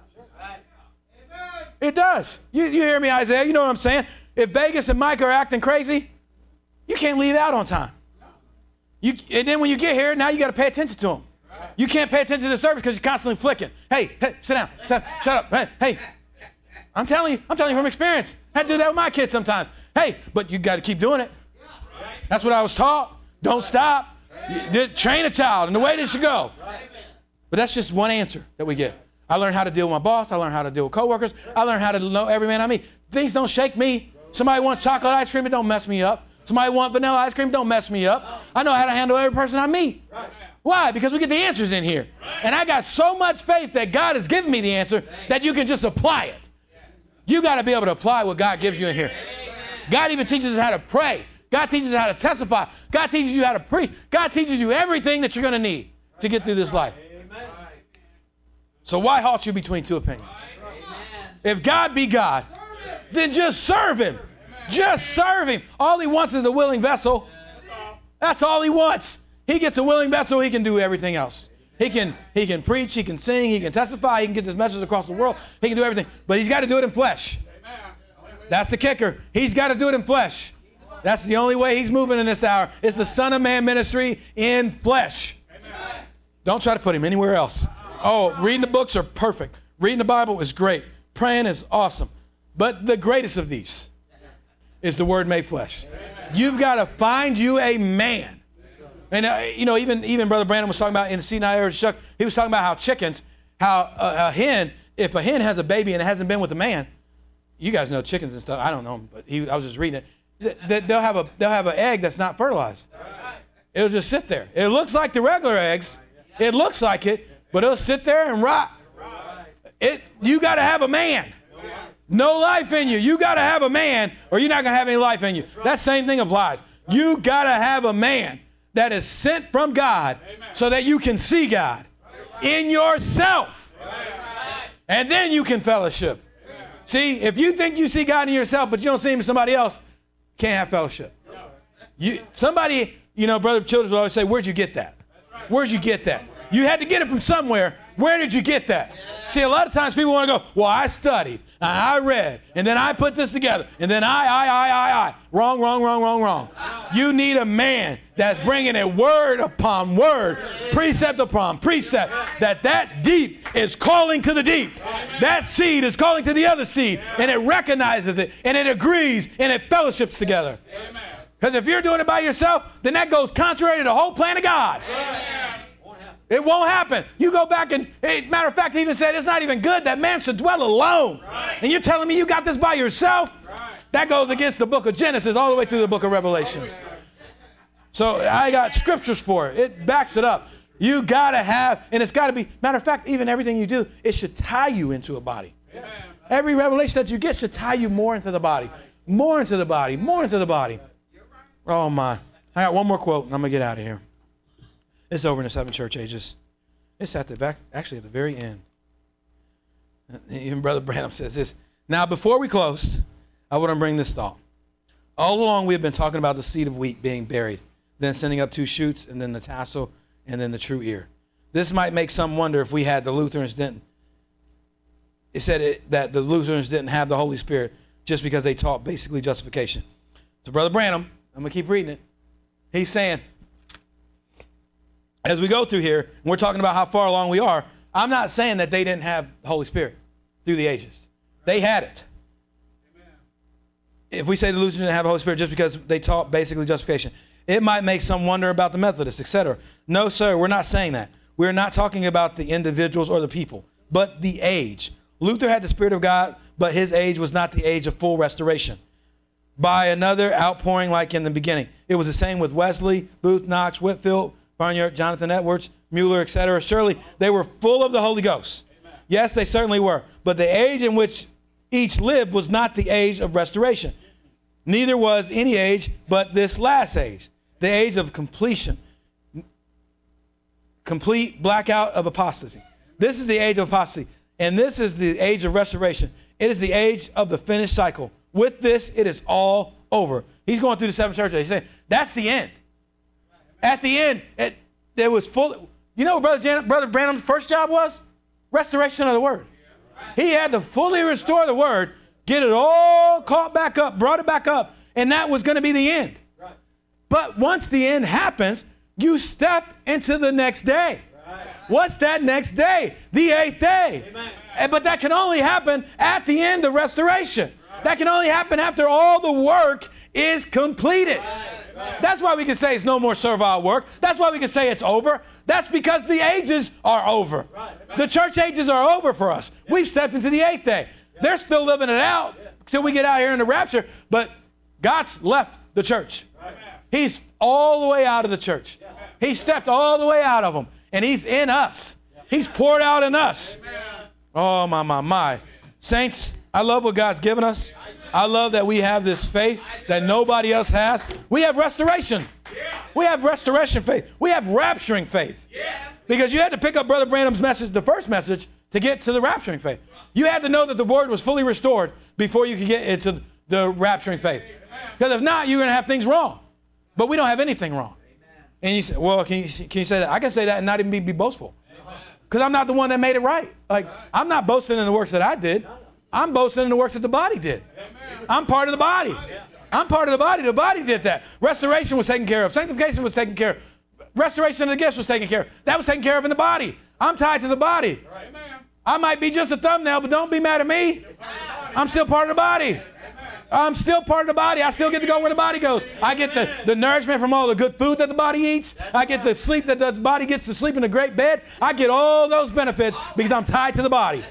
It does. You, you hear me, Isaiah? You know what I'm saying? If Vegas and Mike are acting crazy, you can't leave out on time. You, and then when you get here, now you got to pay attention to them. You can't pay attention to the service because you're constantly flicking. Hey, hey, sit down. Sit, shut up. Hey, hey. I'm telling you, I'm telling you from experience. I had to do that with my kids sometimes. Hey, but you got to keep doing it. That's what I was taught. Don't stop. You, train a child in the way they should go. But that's just one answer that we get. I learned how to deal with my boss. I learned how to deal with coworkers. I learned how to know every man I meet. Things don't shake me. Somebody wants chocolate ice cream, it don't mess me up. Somebody wants vanilla ice cream, don't mess me up. I know how to handle every person I meet. Why? Because we get the answers in here. And I got so much faith that God has given me the answer that you can just apply it. You got to be able to apply what God gives you in here. God even teaches us how to pray. God teaches us how to testify. God teaches you how to preach. God teaches you everything that you're going to need to get through this life. So why halt you between two opinions? If God be God, then just serve him. Just serve him. All he wants is a willing vessel. That's all he wants. He gets a willing vessel, he can do everything else. He can he can preach, he can sing, he can testify, he can get this message across the world. He can do everything. But he's got to do it in flesh. That's the kicker. He's got to do it in flesh. That's the only way he's moving in this hour. It's the Son of Man ministry in flesh. Don't try to put him anywhere else. Oh, reading the books are perfect. Reading the Bible is great. Praying is awesome. But the greatest of these is the Word made flesh. You've got to find you a man. And, uh, you know, even even Brother Brandon was talking about in the Sinai area, Chuck, he was talking about how chickens, how a, a hen, if a hen has a baby and it hasn't been with a man, you guys know chickens and stuff. I don't know, but he, I was just reading it. They, they'll have a they'll have an egg that's not fertilized. It'll just sit there. It looks like the regular eggs. It looks like it, but it'll sit there and rot. It you got to have a man. No life in you. You got to have a man, or you're not going to have any life in you. That same thing applies. You got to have a man that is sent from God so that you can see God in yourself. And then you can fellowship. See, if you think you see God in yourself, but you don't see him in somebody else, can't have fellowship. You, somebody, you know, Brother Childers will always say, where'd you get that? Where'd you get that? You had to get it from somewhere. Where did you get that? See, a lot of times people want to go, well, I studied, I read, and then I put this together, and then I, I, I, I, I. Wrong, wrong, wrong, wrong, wrong. You need a man that's bringing it word upon word, precept upon precept, that that deep is calling to the deep. That seed is calling to the other seed, and it recognizes it, and it agrees, and it fellowships together. Because if you're doing it by yourself, then that goes contrary to the whole plan of God. It won't happen. You go back and, hey, matter of fact, he even said it's not even good that man should dwell alone. Right. And you're telling me you got this by yourself? Right. That goes against the book of Genesis all the way through the book of Revelations. So I got scriptures for it. It backs it up. You got to have, and it's got to be, matter of fact, even everything you do, it should tie you into a body. Amen. Every revelation that you get should tie you more into the body. More into the body. More into the body. Oh, my. I got one more quote, and I'm going to get out of here. It's over in the seven church ages. It's at the back, actually at the very end. Even Brother Branham says this. Now, before we close, I want to bring this thought. All along, we have been talking about the seed of wheat being buried, then sending up two shoots, and then the tassel, and then the true ear. This might make some wonder if we had the Lutherans didn't. It said it, that the Lutherans didn't have the Holy Spirit just because they taught basically justification. So, Brother Branham, I'm going to keep reading it. He's saying, as we go through here, and we're talking about how far along we are, I'm not saying that they didn't have the Holy Spirit through the ages. They had it. Amen. If we say the Lutherans didn't have the Holy Spirit just because they taught basically justification, it might make some wonder about the Methodists, et cetera. No, sir, we're not saying that. We're not talking about the individuals or the people, but the age. Luther had the Spirit of God, but his age was not the age of full restoration. By another outpouring like in the beginning. It was the same with Wesley, Booth, Knox, Whitfield, Barnard, Jonathan Edwards, Mueller, et cetera. Surely they were full of the Holy Ghost. Amen. Yes, they certainly were. But the age in which each lived was not the age of restoration. Neither was any age but this last age, the age of completion, complete blackout of apostasy. This is the age of apostasy, and this is the age of restoration. It is the age of the finished cycle. With this, it is all over. He's going through the seven churches. He's saying, that's the end. At the end, it, there was full. You know what Brother, Jan- Brother Branham's first job was? Restoration of the Word. He had to fully restore the Word, get it all caught back up, brought it back up, and that was going to be the end. But once the end happens, you step into the next day. What's that next day? The eighth day. Amen. But that can only happen at the end of restoration. Right. That can only happen after all the work is completed. Right. Right. That's why we can say it's no more servile work. That's why we can say it's over. That's because the ages are over. Right. The church ages are over for us. Yeah. We've stepped into the eighth day. Yeah. They're still living it out yeah. till we get out here in the rapture, but God's left the church. Right. He's all the way out of the church. Yeah. He stepped all the way out of them. And He's in us. He's poured out in us. Oh, my, my, my. Saints, I love what God's given us. I love that we have this faith that nobody else has. We have restoration. We have restoration faith. We have rapturing faith. Because you had to pick up Brother Branham's message, the first message, to get to the rapturing faith. You had to know that the Word was fully restored before you could get into the rapturing faith. Because if not, you're going to have things wrong. But we don't have anything wrong. And you say, well, can you, can you say that? I can say that and not even be, be boastful. Because I'm not the one that made it right. Like, I'm not boasting in the works that I did. I'm boasting in the works that the body did. I'm part of the body. I'm part of the body. The body did that. Restoration was taken care of. Sanctification was taken care of. Restoration of the gifts was taken care of. That was taken care of in the body. I'm tied to the body. I might be just a thumbnail, but don't be mad at me. I'm still part of the body. I'm still part of the body. I still get to go where the body goes. I get the, the nourishment from all the good food that the body eats. I get the sleep that the body gets to sleep in a great bed. I get all those benefits because I'm tied to the body.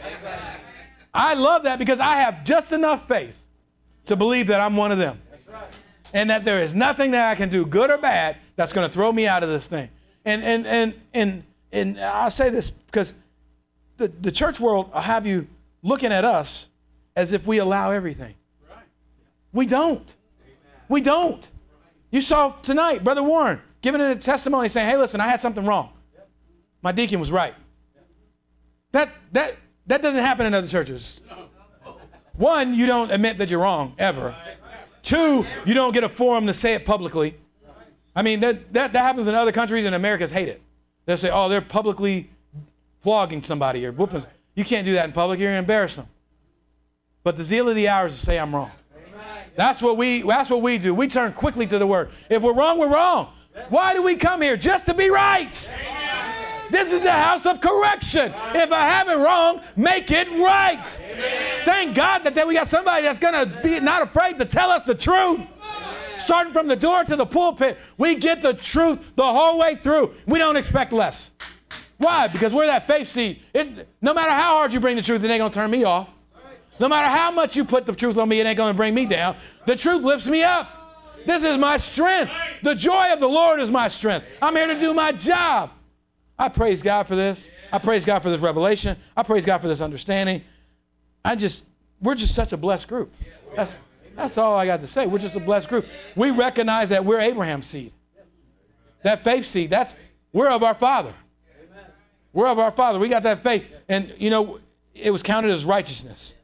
I love that because I have just enough faith to believe that I'm one of them. And that there is nothing that I can do, good or bad, that's going to throw me out of this thing. And and and and and I'll say this because the, the church world will have you looking at us as if we allow everything. We don't. We don't. You saw tonight, Brother Warren giving a testimony saying, hey, listen, I had something wrong. My deacon was right. That that that doesn't happen in other churches. One, you don't admit that you're wrong, ever. Two, you don't get a forum to say it publicly. I mean, that, that, that happens in other countries, and Americans hate it. They'll say, oh, they're publicly flogging somebody or whooping. You can't do that in public. You're going to embarrass them. But the zeal of the hour is to say I'm wrong. That's what we that's what we do. We turn quickly to the Word. If we're wrong, we're wrong. Why do we come here? Just to be right. This is the house of correction. If I have it wrong, make it right. Thank God that, that we got somebody that's going to be not afraid to tell us the truth. Starting from the door to the pulpit, we get the truth the whole way through. We don't expect less. Why? Because we're that faith seed. It, no matter how hard you bring the truth, it ain't going to turn me off. No matter how much you put the truth on me, it ain't going to bring me down. The truth lifts me up. This is my strength. The joy of the Lord is my strength. I'm here to do my job. I praise God for this. I praise God for this revelation. I praise God for this understanding. I just, we're just such a blessed group. That's, that's all I got to say. We're just a blessed group. We recognize that we're Abraham's seed. That faith seed, that's, we're of our Father. We're of our Father. We got that faith. And, you know, it was counted as righteousness.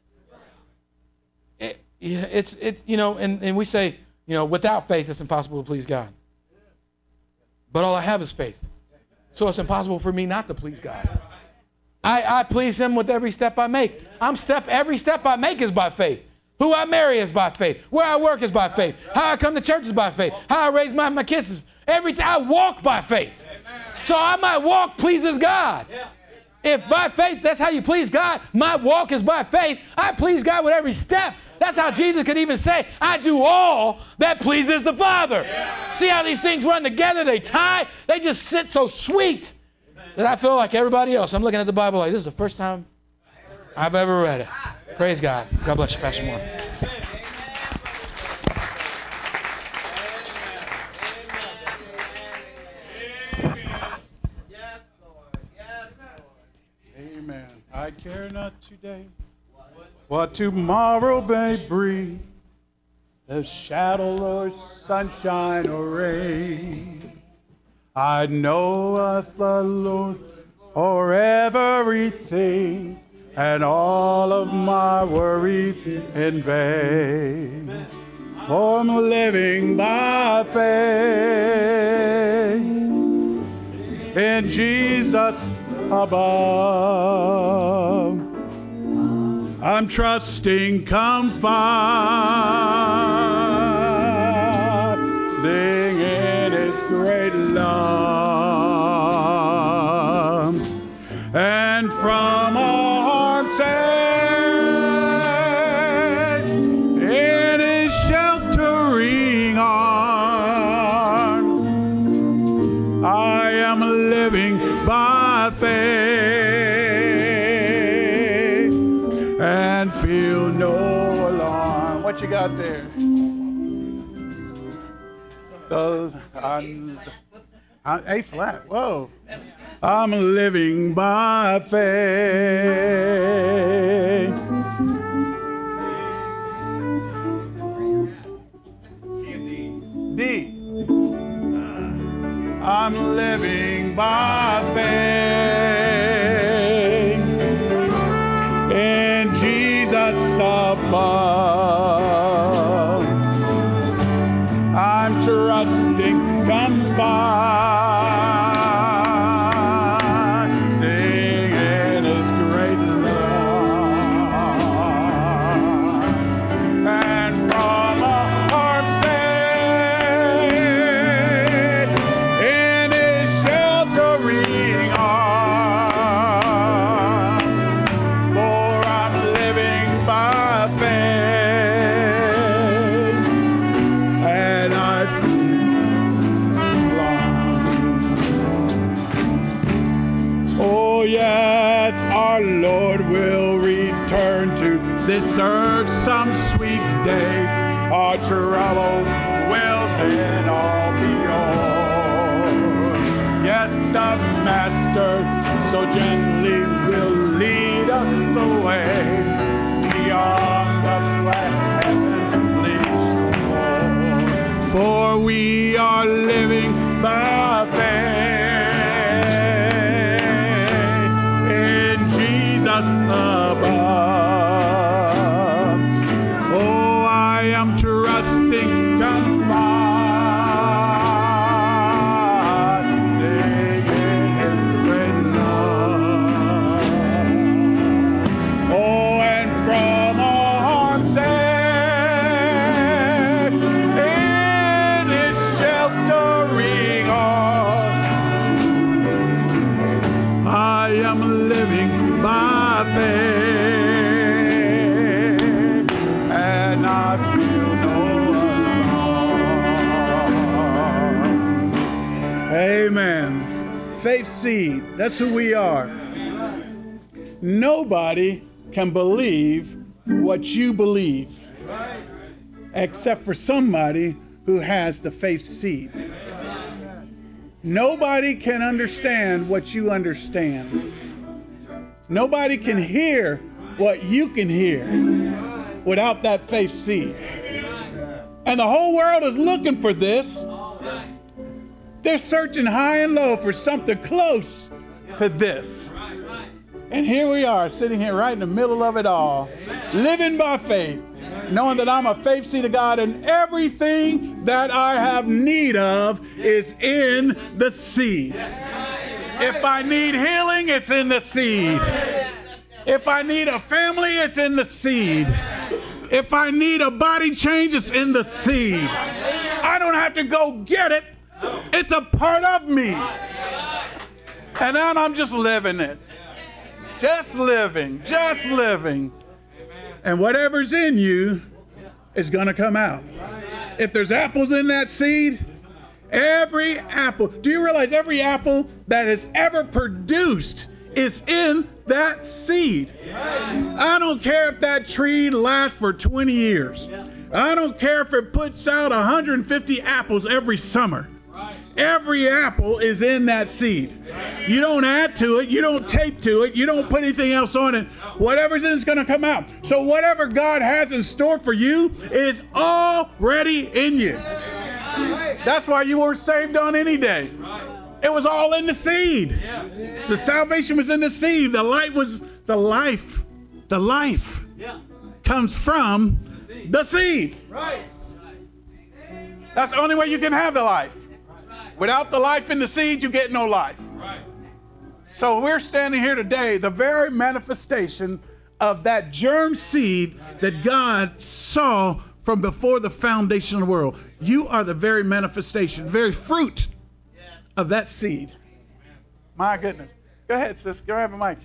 It, it's, it, you know, and, and we say, you know, without faith, it's impossible to please God. But all I have is faith. So it's impossible for me not to please God. I, I please Him with every step I make. I'm step, every step I make is by faith. Who I marry is by faith. Where I work is by faith. How I come to church is by faith. How I raise my, my kids is everything. I walk by faith. So I, my walk pleases God. If by faith, that's how you please God, my walk is by faith, I please God with every step. That's how Jesus could even say, I do all that pleases the Father. Yeah. See how these things run together? They tie. They just sit so sweet that I feel like everybody else. I'm looking at the Bible like this is the first time I've ever read it. Praise God. God bless you, Pastor Moore. Amen. I care not today what tomorrow may bring, the shadow or sunshine or rain. I knoweth the Lord for everything, and all of my worries in vain. For I'm living by faith. in Jesus above. I'm trusting, confiding in His great love, and from a heart safe in His sheltering arms, I am living by faith and feel no alarm. What you got there? Uh, I'm, I'm A flat. Whoa. I'm living by faith. D. I'm living by faith in Jesus above. I'm trusting, confiding in His great love, and from a heart safe in His sheltering arms, for I'm living by faith, and I oh yes, our Lord will return to this earth some sweet day. Our troubles will then all be o'er. Yes, the Master so gently will lead us away beyond the black heavenly shore. For we are living by faith in Jesus above. Oh, I am trusting, confiding in His great love. Oh, and from a heart safe in His sheltering arms, I am living by faith, and I feel no alarm. Amen. Faith seed, that's who we are. Nobody can believe what you believe except for somebody who has the faith seed. Nobody can understand what you understand. Nobody can hear what you can hear without that faith seed. And the whole world is looking for this. They're searching high and low for something close to this. And here we are, sitting here right in the middle of it all, living by faith, knowing that I'm a faith seed of God, and everything that I have need of is in the seed. If I need healing, it's in the seed. If I need a family, it's in the seed. If I need a body change, it's in the seed. I don't have to go get it. It's a part of me. And then I'm just living it. Just living, just living. And whatever's in you is going to come out. If there's apples in that seed, every apple, do you realize every apple that has ever produced is in that seed? I don't care if that tree lasts for twenty years. I don't care if it puts out one hundred fifty apples every summer. Every apple is in that seed. You don't add to it. You don't tape to it. You don't put anything else on it. Whatever's in it's going to come out. So whatever God has in store for you is already in you. That's why you weren't saved on any day. It was all in the seed. The salvation was in the seed. The light was the life. The life comes from the seed. That's the only way you can have the life. Without the life in the seed, you get no life. So we're standing here today, the very manifestation of that germ seed that God saw from before the foundation of the world. You are the very manifestation, very fruit of that seed. My goodness. Go ahead, sis. Go have a mic.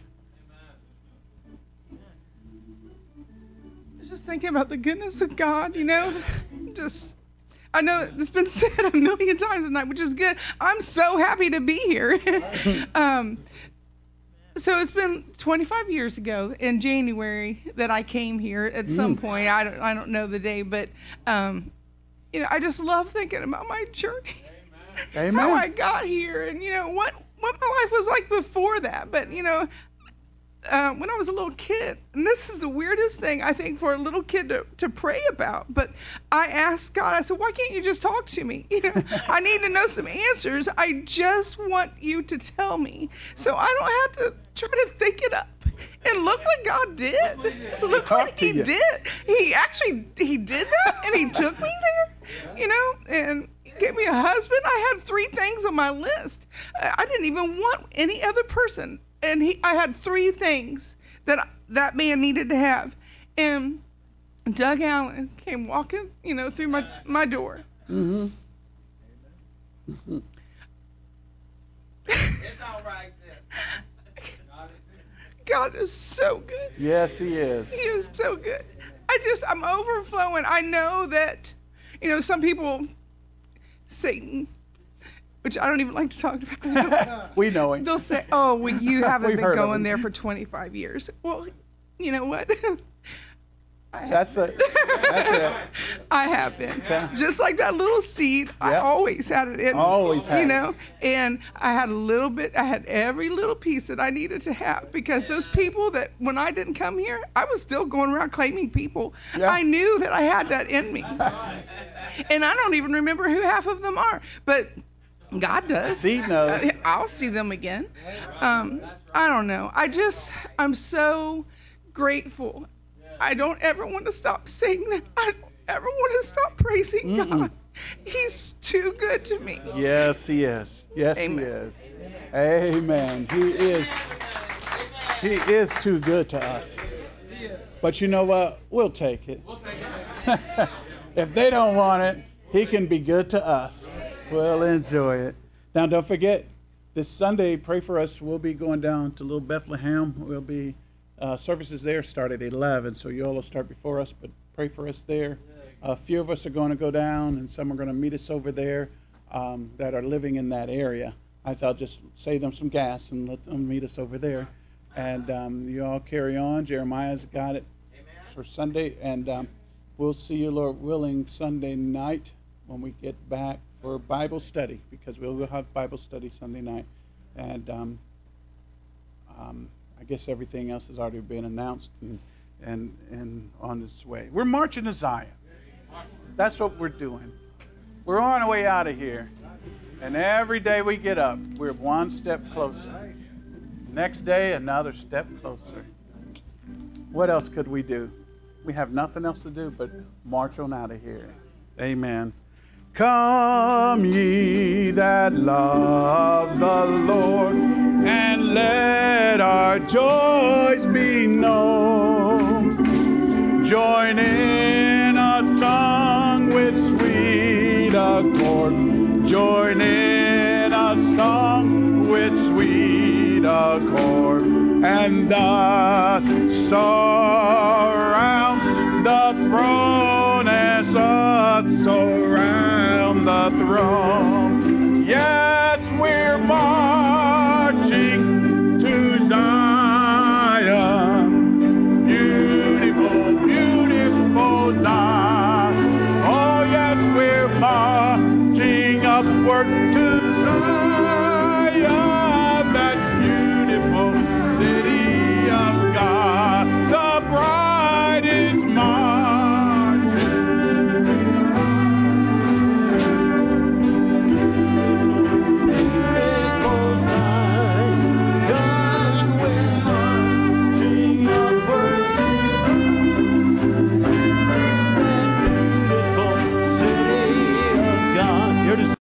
I was just thinking about the goodness of God, you know? Just, I know it's been said a million times tonight, which is good. I'm so happy to be here. um, so it's been twenty-five years ago in January that I came here at some Mm. point. I don't, I don't know the day, but, um, you know, I just love thinking about my journey. Amen. How I got here and, you know, what, what my life was like before that. But, you know, uh, when I was a little kid, and this is the weirdest thing, I think, for a little kid to, to pray about, but I asked God, I said, why can't you just talk to me? You know, I need to know some answers. I just want you to tell me so I don't have to try to think it up. And look what God did. Look what he did. He actually, he did that, and he took me there, you know, and gave me a husband. I had three things on my list. I didn't even want any other person. And he, I had three things that that man needed to have. And Doug Allen came walking, you know, through my, my door. Mm-hmm. It's all right, God is so good. Yes, he is. He is so good. I just, I'm overflowing. I know that, you know, some people, Satan, which I don't even like to talk about. We know him. They'll say, oh, well, you haven't We've been heard of going him. there for twenty-five years. Well, you know what? That's it. That's it. I have been. Okay. Just like that little seed, I Yep. always had it in me. Always had You it. know? And I had a little bit, I had every little piece that I needed to have because those people that, when I didn't come here, I was still going around claiming people. Yeah. I knew that I had that in me. And I don't even remember who half of them are. But God does. Seed knows. Uh, I'll see them again. Um, I don't know. I just, I'm so grateful. I don't ever want to stop singing. I don't ever want to stop praising Mm-mm. God. He's too good to me. Yes, he is. Yes, Amen. he is. Amen. He is. He is too good to us. But you know what? We'll take it. If they don't want it, he can be good to us. We'll enjoy it. Now, don't forget, this Sunday, pray for us. We'll be going down to Little Bethlehem. We'll be uh, services there start at eleven, so you all will start before us, but pray for us there. A few of us are going to go down, and some are going to meet us over there um, that are living in that area. I thought just save them some gas and let them meet us over there. And um, you all carry on. Jeremiah's got it for Sunday, and um, we'll see you, Lord willing, Sunday night when we get back for Bible study, because we will have Bible study Sunday night. And um, um, I guess everything else has already been announced and, and, and on its way. We're marching to Zion. That's what we're doing. We're on our way out of here. And every day we get up, we're one step closer. Next day, another step closer. What else could we do? We have nothing else to do but march on out of here. Amen. Come ye that love the Lord, and let our joys be known. Join in a song with sweet accord. Join in a song with sweet accord. And thus surround the throne as us surround the throne. Yeah.